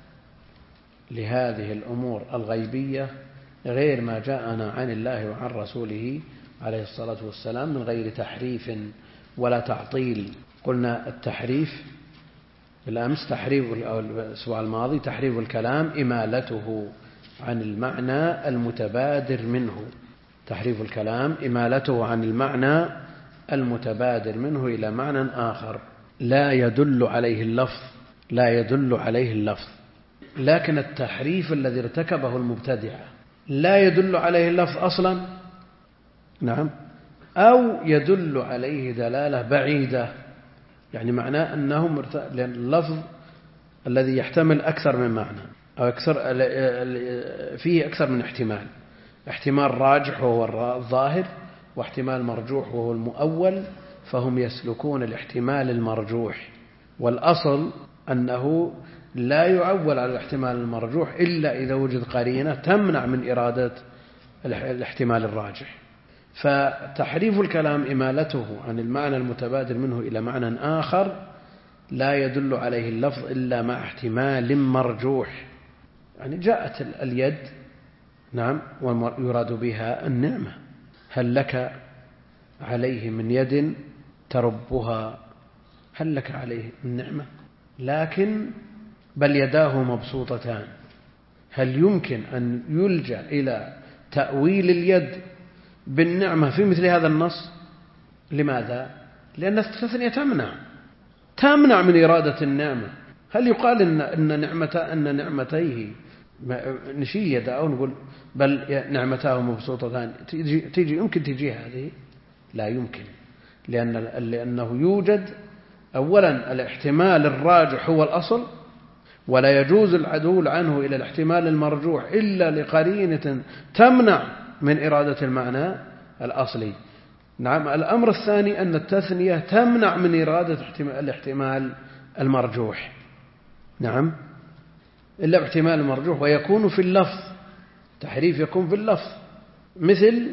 Speaker 1: لهذه الأمور الغيبية غير ما جاءنا عن الله وعن رسوله عليه الصلاة والسلام من غير تحريف ولا تعطيل. قلنا التحريف بالأمس تحريف، أو الأسبوع الماضي تحريف الكلام إمالته عن المعنى المتبادر منه، تحريف الكلام إمالته عن المعنى المتبادر منه إلى معنى آخر لا يدل عليه اللفظ لا يدل عليه اللفظ لكن التحريف الذي ارتكبه المبتدعة لا يدل عليه اللفظ أصلا. نعم. أو يدل عليه دلالة بعيدة، يعني معناه أنهم مرت... لأن اللفظ الذي يحتمل أكثر من معنى أو أكثر فيه أكثر من احتمال، احتمال راجح وهو الظاهر واحتمال مرجوح وهو المؤول، فهم يسلكون الاحتمال المرجوح، والأصل أنه لا يعول على الاحتمال المرجوح إلا إذا وجد قرينة تمنع من إرادة الاحتمال الراجح. فتحريف الكلام إمالته عن المعنى المتبادر منه إلى معنى آخر لا يدل عليه اللفظ إلا مع احتمال مرجوح. يعني جاءت اليد نعم ويراد بها النعمة، هل لك عليه من يد تربها، هل لك عليه من نعمة؟ لكن بل يداه مبسوطتان، هل يمكن أن يلجأ إلى تأويل اليد بالنعمة في مثل هذا النص؟ لماذا؟ لأن التثنية تمنع تمنع من إرادة النعمة. هل يقال إن إن نعمة أن نعمتيه نشيل يده أو نقول بل نعمتاه مبسوطتان تيجي تيجي يمكن تيجي هذه؟ لا يمكن، لأن لأنه يوجد أولا الاحتمال الراجح هو الأصل، ولا يجوز العدول عنه إلى الاحتمال المرجوح إلا لقرينة تمنع من إرادة المعنى الأصلي. نعم. الأمر الثاني أن التثنية تمنع من إرادة الاحتمال المرجوح. نعم. إلا احتمال المرجوح، ويكون في اللفظ تحريف يكون في اللفظ مثل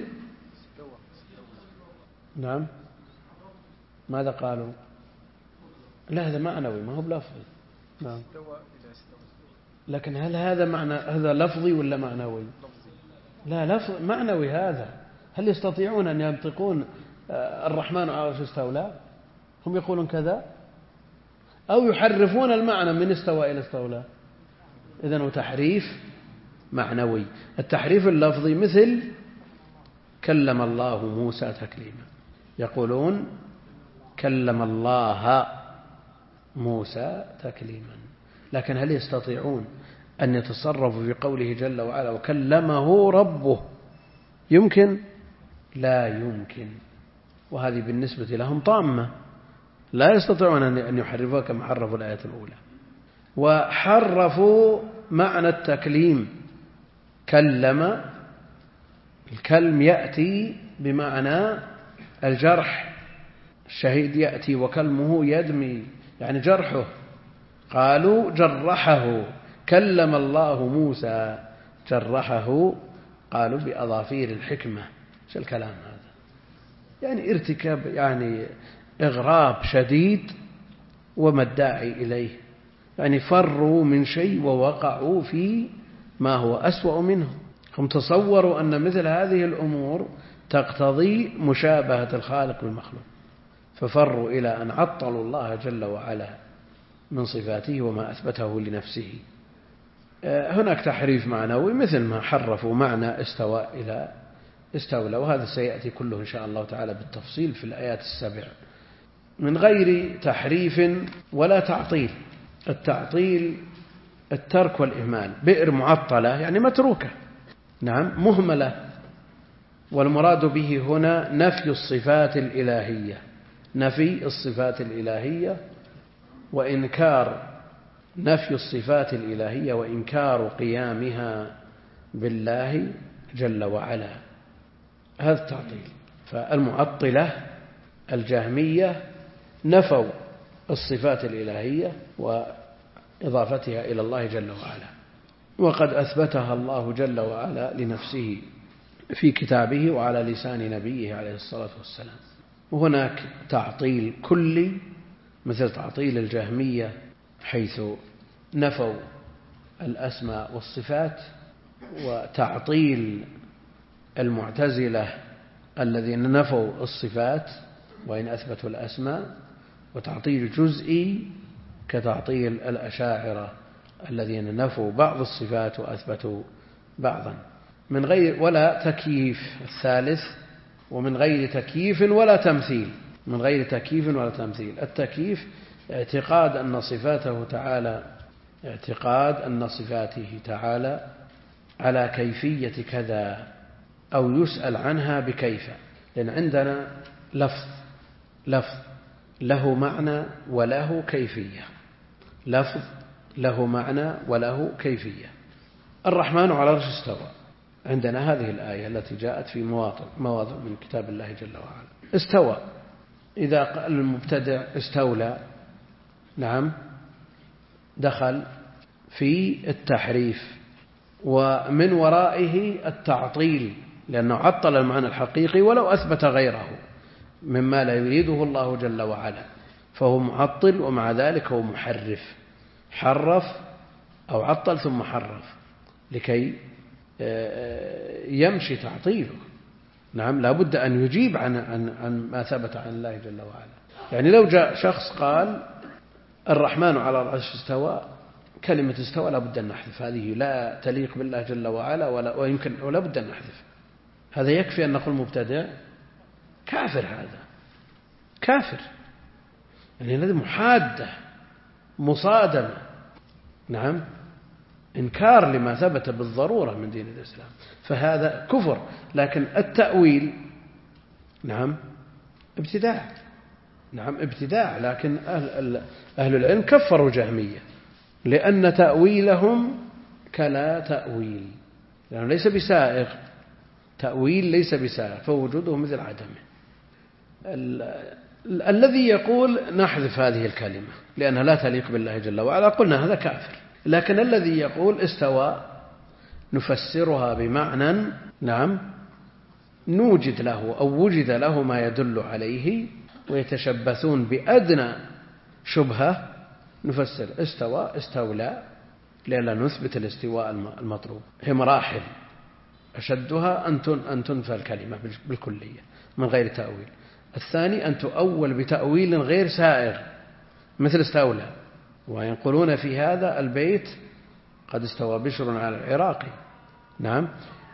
Speaker 1: نعم ماذا قالوا؟ لا هذا معنوي ما هو بلفظي. نعم. لكن هل هذا معنى هذا لفظي ولا معنوي؟ لا لفظ معنوي. هذا هل يستطيعون أن ينطقون الرحمن على العرش استولى؟ هم يقولون كذا، أو يحرفون المعنى من استوى إلى استولى. إذن هو تحريف معنوي. التحريف اللفظي مثل كلم الله موسى تكليما، يقولون كلم الله موسى تكليما، لكن هل يستطيعون أن يتصرفوا في قوله جل وعلا وكلمه ربه؟ يمكن؟ لا يمكن. وهذه بالنسبة لهم طامة، لا يستطيعون أن يحرفوها كما حرفوا الآية الأولى. وحرفوا معنى التكليم. كلم، الكلم يأتي بمعنى الجرح، الشهيد يأتي وكلمه يدمي، يعني جرحه. قالوا جرحه، كلم الله موسى جرحه، قالوا بأظافير الحكمة. شو الكلام هذا؟ يعني ارتكاب، يعني إغراب شديد وما الداعي إليه. يعني فروا من شيء ووقعوا في ما هو أسوأ منه. هم تصوروا أن مثل هذه الأمور تقتضي مشابهة الخالق بالمخلوق، ففروا إلى أن عطلوا الله جل وعلا من صفاته وما أثبته لنفسه. هناك تحريف معنوي مثل ما حرفوا معنى استوى إلى استولى، وهذا سيأتي كله إن شاء الله تعالى بالتفصيل في الآيات السبع، من غير تحريف ولا تعطيل. التعطيل الترك والإهمال. بئر معطلة يعني متروكة، نعم، مهملة. والمراد به هنا نفي الصفات الإلهية، نفي الصفات الإلهية وإنكار نفي الصفات الإلهية وإنكار قيامها بالله جل وعلا. هذا التعطيل. فالمعطلة الجهمية نفوا الصفات الإلهية وإضافتها إلى الله جل وعلا، وقد أثبتها الله جل وعلا لنفسه في كتابه وعلى لسان نبيه عليه الصلاة والسلام. وهناك تعطيل كلي مثل تعطيل الجهمية، حيث نفوا الأسماء والصفات، وتعطيل المعتزلة الذين نفوا الصفات وإن أثبتوا الأسماء، وتعطيل جزئي كتعطيل الأشاعرة الذين نفوا بعض الصفات وأثبتوا بعضا، من غير ولا تكييف. الثالث ومن غير تكييف ولا تمثيل. من غير تكييف ولا تمثيل. التكييف اعتقاد أن صفاته تعالى اعتقاد أن صفاته تعالى على كيفية كذا، أو يسأل عنها بكيف. لأن عندنا لفظ لفظ له معنى وله كيفية، لفظ له معنى وله كيفية. الرحمن على العرش استوى، عندنا هذه الآية التي جاءت في مواضع مواضع من كتاب الله جل وعلا. استوى، إذا قال المبتدع استولى، نعم، دخل في التحريف ومن ورائه التعطيل، لأنه عطل المعنى الحقيقي ولو أثبت غيره مما لا يريده الله جل وعلا، فهو معطل ومع ذلك هو محرف. حرف أو عطل ثم حرف لكي يمشي تعطيله. نعم، لا بد أن يجيب عن, عن, عن ما ثبت عن الله جل وعلا. يعني لو جاء شخص قال الرحمن على العرش استوى، كلمة استوى لا بد أن نحذف، هذه لا تليق بالله جل وعلا ولا ويمكن ولا بد أن نحذف. هذا يكفي أن نقول مبتدع كافر، هذا كافر، يعني هذه محادة مصادمة، نعم، إنكار لما ثبت بالضرورة من دين الإسلام، فهذا كفر. لكن التأويل نعم ابتداع، نعم ابتداع. لكن أهل, أهل العلم كفروا جهمية لأن تأويلهم كلا تأويل، لأنه ليس بسائغ، تأويل ليس بسائغ، فوجوده مثل عدمه. ال... الذي يقول نحذف هذه الكلمة لأنها لا تليق بالله جل وعلا، قلنا هذا كافر. لكن الذي يقول استوى نفسرها بمعنى نعم نوجد له أو وجد له ما يدل عليه، ويتشبثون بأدنى شبهة نفسر استوى استولى، لأننا نثبت الاستواء المطلوب. هي مراحل، أشدها أن تنفى الكلمة بالكلية من غير تأويل. الثاني أن تؤول بتأويل غير سائغ مثل استولى، وينقلون في هذا البيت قد استوى بشر على العراقي. نعم.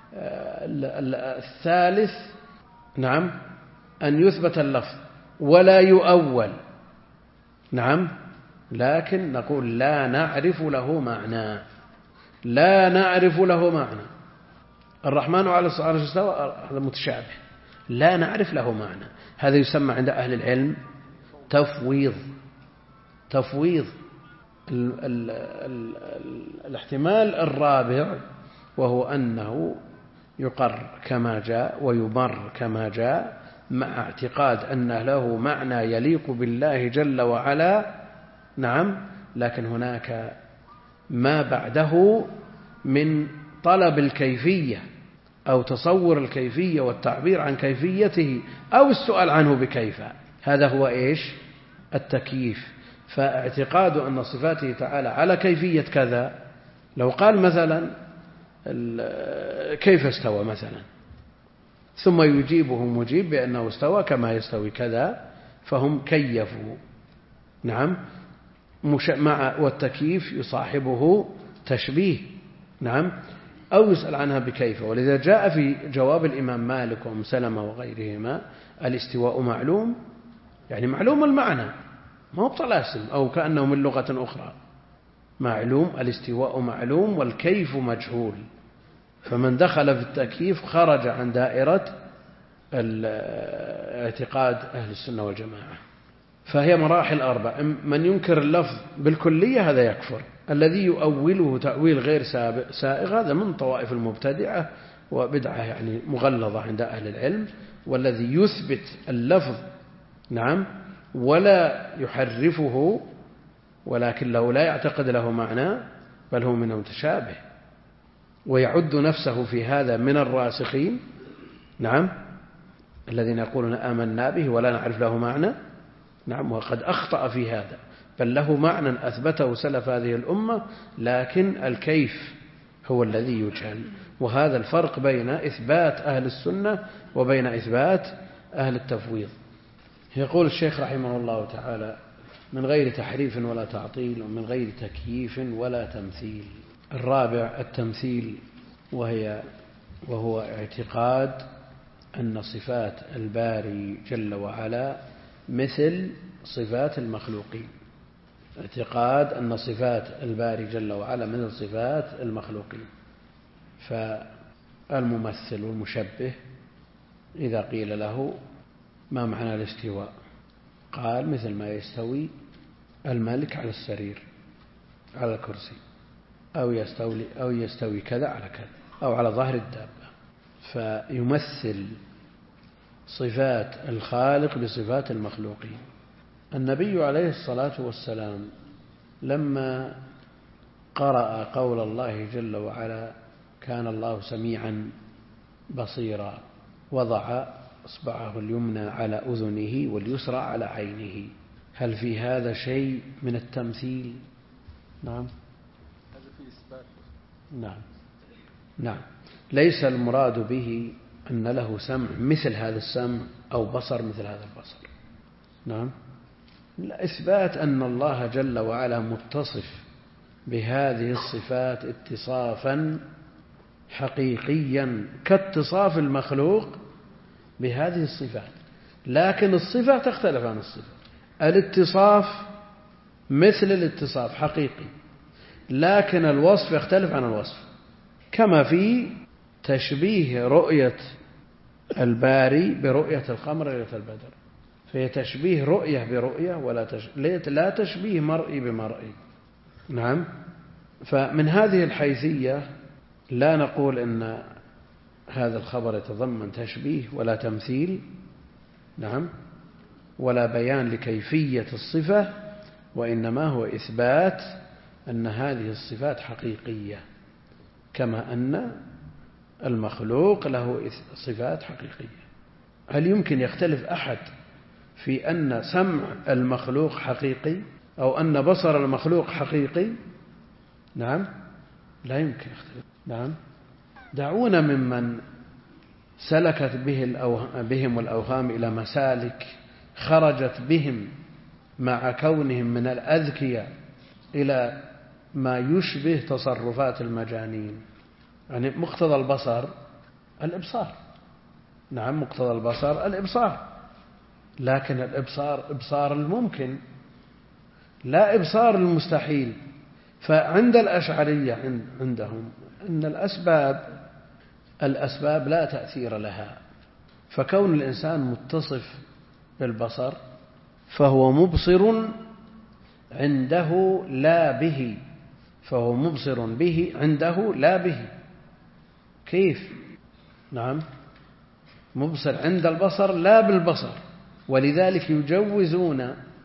Speaker 1: الثالث نعم أن يثبت اللفظ ولا يؤول. نعم. لكن نقول لا نعرف له معنى، لا نعرف له معنى. الرحمن على العرش استوى هذا متشابه لا نعرف له معنى، هذا يسمى عند أهل العلم تفويض. تفويض. ال ال ال ال الاحتمال الرابع وهو أنه يقر كما جاء ويمر كما جاء مع اعتقاد أن له معنى يليق بالله جل وعلا. نعم. لكن هناك ما بعده من طلب الكيفية أو تصور الكيفية والتعبير عن كيفيته أو السؤال عنه بكيف، هذا هو إيش؟ التكييف. فاعتقاد أن صفاته تعالى على كيفية كذا، لو قال مثلا كيف استوى مثلا ثم يجيبه مجيب بأنه استوى كما يستوي كذا، فهم كيفوا. نعم. مع والتكييف يصاحبه تشبيه. نعم. أو يسأل عنها بكيف. ولذا جاء في جواب الإمام مالك وأم سلمة وغيرهما الاستواء معلوم، يعني معلوم المعنى، ما هو طلاسم أو كأنه من لغة أخرى. معلوم الاستواء معلوم والكيف مجهول. فمن دخل في التكييف خرج عن دائرة اعتقاد أهل السنة والجماعة. فهي مراحل أربع. من ينكر اللفظ بالكلية هذا يكفر، الذي يؤوله تأويل غير سائغ هذا من طوائف المبتدعة وبدعة يعني مغلظة عند أهل العلم. والذي يثبت اللفظ نعم ولا يحرفه ولكن له لا يعتقد له معنى بل هو من المتشابه ويعد نفسه في هذا من الراسخين. نعم. الذين يقولون آمنا به ولا نعرف له معنى. نعم. وقد أخطأ في هذا، بل له معنى أثبته سلف هذه الأمة، لكن الكيف هو الذي يجهل. وهذا الفرق بين إثبات أهل السنة وبين إثبات أهل التفويض. يقول الشيخ رحمه الله تعالى: من غير تحريف ولا تعطيل ومن غير تكييف ولا تمثيل. الرابع التمثيل، وهي وهو اعتقاد أن صفات الباري جل وعلا مثل صفات المخلوقين. اعتقاد أن صفات الباري جل وعلا مثل صفات المخلوقين. فالممثل والمشبه إذا قيل له ما معنى الاستواء قال مثل ما يستوي الملك على السرير على الكرسي، أو يستوي, أو يستوي كذا على كذا، أو على ظهر الدابة. فيمثل صفات الخالق بصفات المخلوقين. النبي عليه الصلاة والسلام لما قرأ قول الله جل وعلا كان الله سميعا بصيرا وضع إصبعه اليمنى على أذنه واليسرى على عينه، هل في هذا شيء من التمثيل؟ نعم.
Speaker 2: هذا في إثبات.
Speaker 1: نعم. نعم. ليس المراد به أن له سمع مثل هذا السمع أو بصر مثل هذا البصر. نعم. لا، إثبات أن الله جل وعلا متصف بهذه الصفات اتصافا حقيقيا كاتصاف المخلوق بهذه الصفات، لكن الصفة تختلف عن الصفة. الاتصاف مثل الاتصاف حقيقي، لكن الوصف يختلف عن الوصف، كما في تشبيه رؤية الباري برؤية القمر ليلة البدر، فهي تشبيه رؤية برؤية ولا لا تشبيه مرئي بمرئي. نعم. فمن هذه الحيثية لا نقول إن هذا الخبر يتضمن تشبيه ولا تمثيل. نعم. ولا بيان لكيفية الصفة، وإنما هو إثبات أن هذه الصفات حقيقية، كما أن المخلوق له صفات حقيقية. هل يمكن يختلف أحد في أن سمع المخلوق حقيقي أو أن بصر المخلوق حقيقي؟ نعم. لا يمكن يختلف. نعم. دعونا ممن سلكت به بهم الأوهام إلى مسالك خرجت بهم مع كونهم من الأذكياء إلى ما يشبه تصرفات المجانين. يعني مقتضى البصر الإبصار، نعم مقتضى البصر الإبصار، لكن الإبصار إبصار الممكن لا إبصار المستحيل. فعند الأشعرية عندهم أن الأسباب الأسباب لا تأثير لها، فكون الإنسان متصف بالبصر فهو مبصر عنده لا به، فهو مبصر به عنده لا به. كيف؟ نعم مبصر عند البصر لا بالبصر، ولذلك يجوزون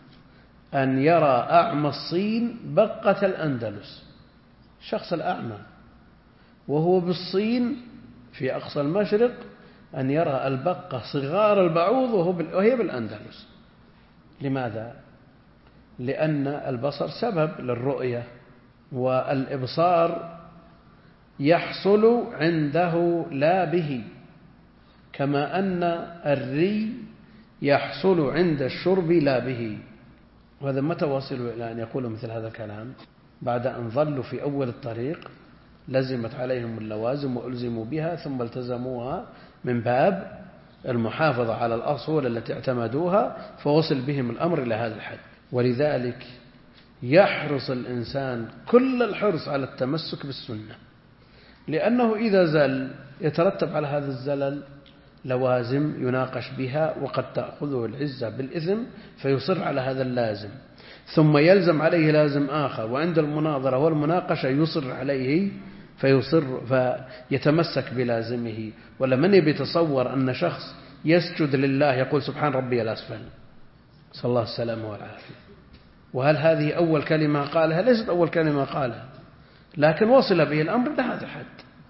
Speaker 1: أن يرى أعمى الصين بقة الأندلس، الشخص الأعمى وهو بالصين في أقصى المشرق أن يرى البقة صغار البعوض وهي بالأندلس. لماذا؟ لأن البصر سبب للرؤية، والإبصار يحصل عنده لا به، كما أن الري يحصل عند الشرب لا به. وهذا متى وصلوا إلى أن يقولوا مثل هذا الكلام؟ بعد أن ظلوا في أول الطريق لزمت عليهم اللوازم وألزموا بها، ثم التزموها من باب المحافظة على الأصول التي اعتمدوها، فوصل بهم الأمر إلى هذا الحد. ولذلك يحرص الإنسان كل الحرص على التمسك بالسنة، لأنه إذا زل يترتب على هذا الزلل لوازم يناقش بها، وقد تأخذه العزة بالإثم فيصر على هذا اللازم، ثم يلزم عليه لازم آخر، وعند المناظرة والمناقشة يصر عليه فيصر فيتمسك بلازمه. ولا من يتصور أن شخص يسجد لله يقول سبحان ربي الأسفل، صلى الله السلامة والعافية، وهل هذه أول كلمة قالها؟ ليست أول كلمة قالها، لكن وصل به الأمر لهذا الحد،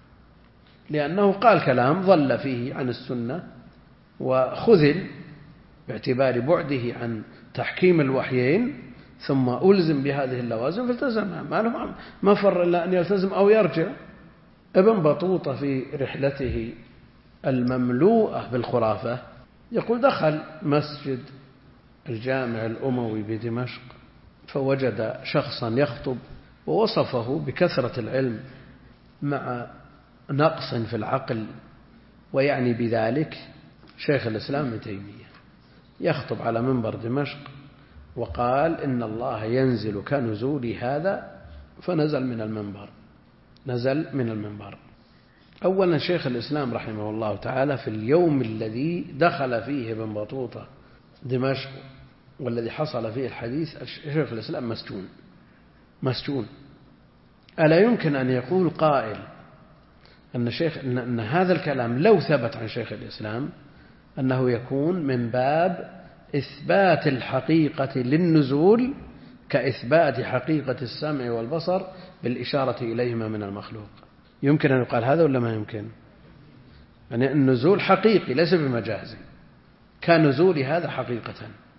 Speaker 1: لأنه قال كلام ضل فيه عن السنة وخذل باعتبار بعده عن تحكيم الوحيين، ثم ألزم بهذه اللوازم فالتزمها، ما ما فر إلا أن يلتزم أو يرجع. ابن بطوطة في رحلته المملوءة بالخرافة يقول دخل مسجد الجامع الأموي بدمشق فوجد شخصا يخطب، ووصفه بكثرة العلم مع نقص في العقل، ويعني بذلك شيخ الإسلام ابن تيمية، يخطب على منبر دمشق وقال إن الله ينزل كنزول هذا، فنزل من المنبر نزل من المنبر. أولا شيخ الإسلام رحمه الله تعالى في اليوم الذي دخل فيه ابن بطوطة دمشق والذي حصل فيه الحديث شيخ الإسلام مسجون مسجون. ألا يمكن أن يقول قائل أن, شيخ أن هذا الكلام لو ثبت عن شيخ الإسلام أنه يكون من باب إثبات الحقيقة للنزول كإثبات حقيقة السمع والبصر بالإشارة إليهما من المخلوق؟ يمكن أن يقال هذا ولا ما يمكن؟ يعني النزول حقيقي ليس بمجازي، كنزول هذا حقيقة،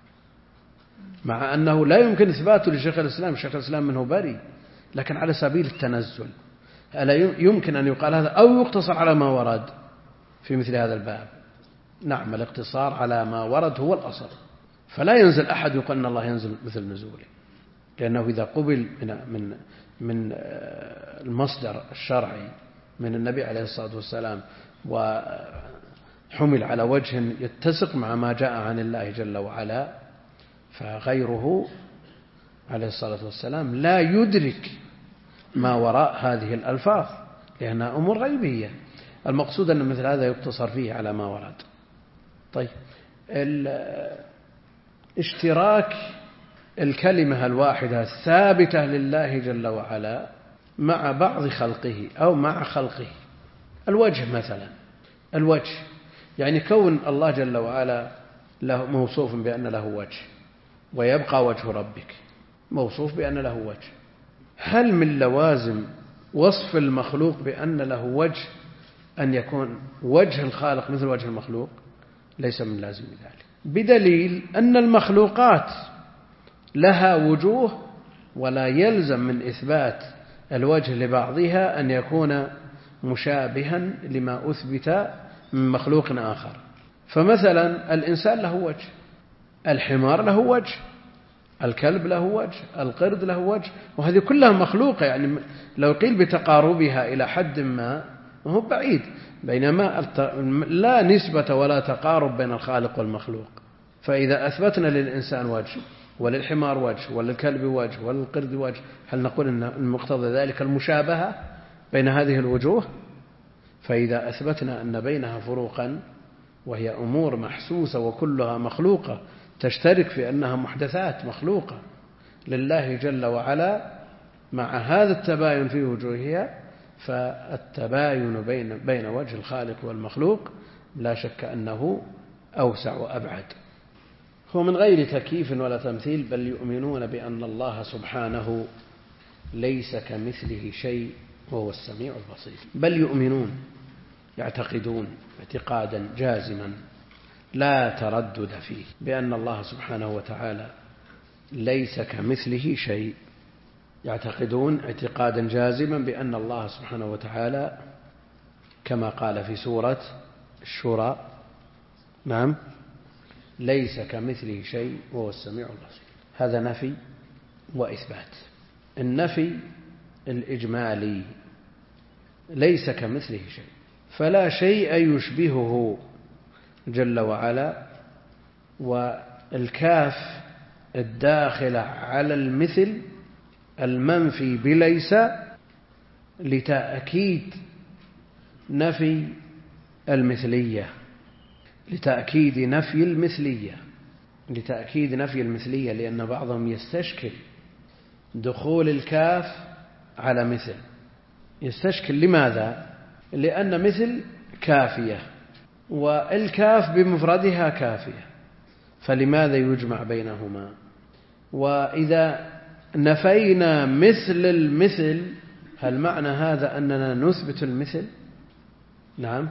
Speaker 1: مع أنه لا يمكن إثباته لشيخ الإسلام، شيخ الإسلام منه بري، لكن على سبيل التنزل. ألا يمكن أن يقال هذا أو يقتصر على ما ورد في مثل هذا الباب؟ نعم، الاقتصار على ما ورد هو الأصل، فلا ينزل أحد يقول أن الله ينزل مثل نزوله، لأنه إذا قبل من من من المصدر الشرعي من النبي عليه الصلاة والسلام وحمل على وجه يتسق مع ما جاء عن الله جل وعلا، فغيره عليه الصلاة والسلام لا يدرك ما وراء هذه الألفاظ لأنها أمور غيبية. المقصود أن مثل هذا يقتصر فيه على ما ورد. طيب، اشتراك الكلمة الواحدة الثابتة لله جل وعلا مع بعض خلقه أو مع خلقه، الوجه مثلا، الوجه يعني كون الله جل وعلا له موصوف بأن له وجه، ويبقى وجه ربك موصوف بأن له وجه، هل من لوازم وصف المخلوق بأن له وجه أن يكون وجه الخالق مثل وجه المخلوق؟ ليس من لازم ذلك، بدليل أن المخلوقات لها وجوه، ولا يلزم من إثبات الوجه لبعضها أن يكون مشابها لما أثبت من مخلوق آخر. فمثلا الإنسان له وجه، الحمار له وجه، الكلب له وجه، القرد له وجه، وهذه كلها مخلوقة، يعني لو قيل بتقاربها إلى حد ما وهو بعيد، بينما لا نسبة ولا تقارب بين الخالق والمخلوق. فإذا أثبتنا للإنسان وجه وللحمار وجه وللكلب وجه وللقرد وجه، هل نقول أن المقتضى ذلك المشابهة بين هذه الوجوه؟ فإذا أثبتنا أن بينها فروقا وهي أمور محسوسة وكلها مخلوقة تشترك في أنها محدثات مخلوقة لله جل وعلا، مع هذا التباين في وجوهها، فالتباين بين بين وجه الخالق والمخلوق لا شك أنه أوسع وأبعد. هو من غير تكييف ولا تمثيل، بل يؤمنون بأن الله سبحانه ليس كمثله شيء وهو السميع البصير. بل يؤمنون، يعتقدون اعتقادا جازما لا تردد فيه بأن الله سبحانه وتعالى ليس كمثله شيء، يعتقدون اعتقادا جازما بأن الله سبحانه وتعالى كما قال في سورة الشورى، نعم، ليس كمثله شيء وهو السميع البصير. هذا نفي وإثبات. النفي الإجمالي ليس كمثله شيء، فلا شيء يشبهه جل وعلا، والكاف الداخلة على المثل المنفي بليس لتأكيد نفي المثلية، لتأكيد نفي المثلية لتأكيد نفي المثلية لأن بعضهم يستشكل دخول الكاف على مثل. يستشكل لماذا؟ لأن مثل كافية والكاف بمفردها كافية، فلماذا يجمع بينهما؟ وإذا نفينا مثل المثل هل معنى هذا أننا نثبت المثل؟ نعم.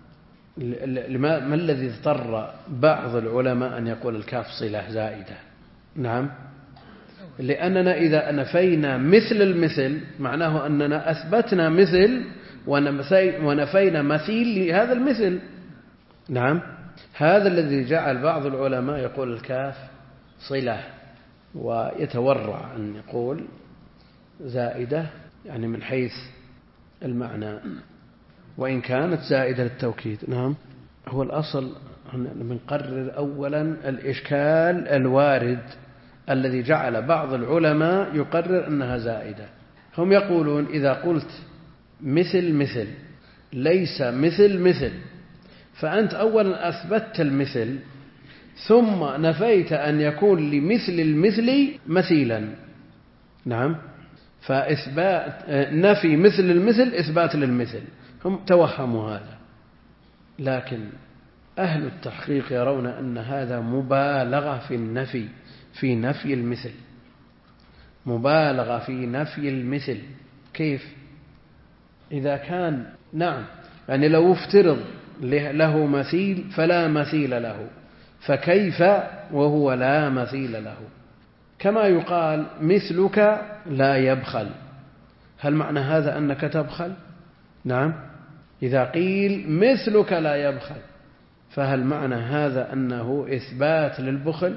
Speaker 1: ما الذي اضطر بعض العلماء أن يقول الكاف صلة زائدة؟ نعم، لأننا إذا نفينا مثل المثل معناه أننا أثبتنا مثل ونفينا مثيل لهذا المثل. نعم، هذا الذي جعل بعض العلماء يقول الكاف صلة، ويتورع أن يقول زائدة يعني من حيث المعنى، وإن كانت زائدة للتوكيد. نعم، هو الأصل بنقرر أولا الإشكال الوارد الذي جعل بعض العلماء يقرر أنها زائدة. هم يقولون إذا قلت مثل مثل ليس مثل مثل، فأنت أولا أثبتت المثل ثم نفيت أن يكون لمثل المثل مثيلا. نعم، فإثبات نفي مثل المثل إثبات للمثل. هم توهموا هذا، لكن أهل التحقيق يرون أن هذا مبالغة في النفي في نفي المثل، مبالغة في نفي المثل. كيف؟ إذا كان نعم يعني لو افترض له مثيل فلا مثيل له، فكيف وهو لا مثيل له؟ كما يقال مثلك لا يبخل، هل معنى هذا أنك تبخل؟ نعم، إذا قيل مثلك لا يبخل فهل معنى هذا أنه إثبات للبخل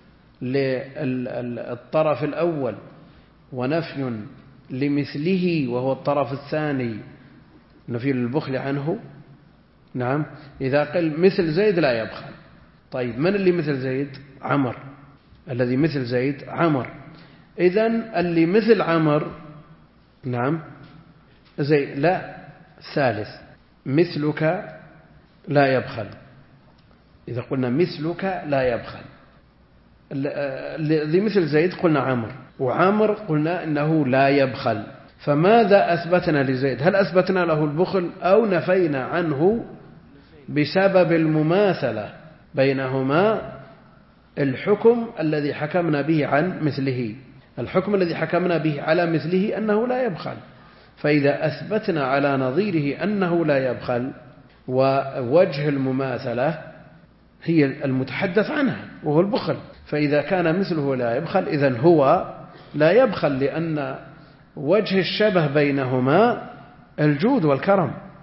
Speaker 1: للطرف الأول ونفي لمثله وهو الطرف الثاني نفي للبخل عنه؟ نعم، إذا قيل مثل زيد لا يبخل، طيب من اللي مثل زيد؟ عمر، الذي مثل زيد عمر، إذن اللي مثل عمر نعم زي لا ثالث مثلك لا يبخل. إذا قلنا مثلك لا يبخل، الذي مثل زيد قلنا عمر، وعمر قلنا إنه لا يبخل، فماذا أثبتنا لزيد؟ هل أثبتنا له البخل أو نفينا عنه بسبب المماثلة بينهما الحكم الذي حكمنا به عن مثله؟ الحكم الذي حكمنا به على مثله أنه لا يبخل، فإذا أثبتنا على نظيره أنه لا يبخل ووجه المماثلة هي المتحدث عنها وهو البخل، فإذا كان مثله لا يبخل إذن هو لا يبخل، لأن وجه الشبه بينهما الجود والكرم.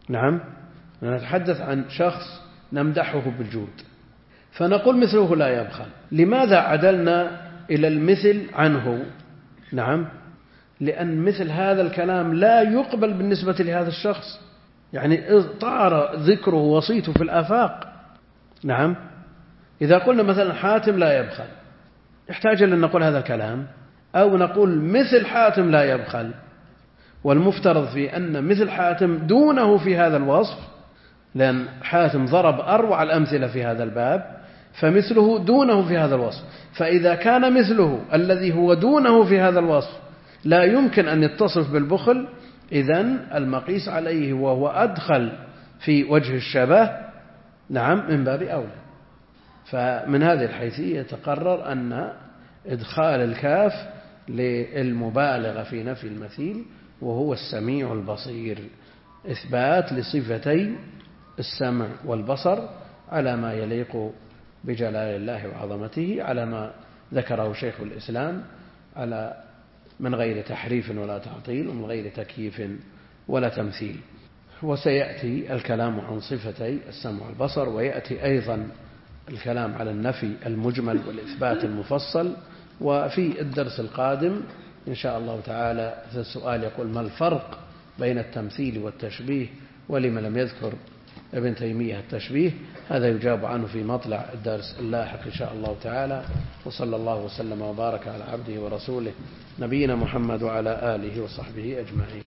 Speaker 1: نعم، نتحدث عن شخص نمدحه بالجود فنقول مثله لا يبخل. لماذا عدلنا إلى المثل عنه؟ نعم، لأن مثل هذا الكلام لا يقبل بالنسبة لهذا الشخص، يعني طار ذكره وصيته في الآفاق. نعم، إذا قلنا مثلا حاتم لا يبخل يحتاج أن نقول هذا الكلام، أو نقول مثل حاتم لا يبخل، والمفترض في أن مثل حاتم دونه في هذا الوصف، لأن حاتم ضرب أروع الأمثلة في هذا الباب، فمثله دونه في هذا الوصف. فإذا كان مثله الذي هو دونه في هذا الوصف لا يمكن أن يتصف بالبخل، إذن المقيس عليه وهو أدخل في وجه الشبه، نعم، من باب أولى. فمن هذه الحيثية يتقرر أن إدخال الكاف للمبالغة في نفي المثيل، وهو السميع البصير، إثبات لصفتي السمع والبصر على ما يليق بجلال الله وعظمته، على ما ذكره شيخ الإسلام، على من غير تحريف ولا تعطيل، ومن غير تكييف ولا تمثيل. وسيأتي الكلام عن صفتي السمع والبصر، ويأتي أيضا الكلام على النفي المجمل والإثبات المفصل. وفي الدرس القادم إن شاء الله تعالى في السؤال يقول: ما الفرق بين التمثيل والتشبيه؟ ولما لم يذكر ابن تيمية التشبيه؟ هذا يجاب عنه في مطلع الدرس اللاحق إن شاء الله تعالى. وصلى الله وسلم وبارك على عبده ورسوله نبينا محمد وعلى آله وصحبه أجمعين.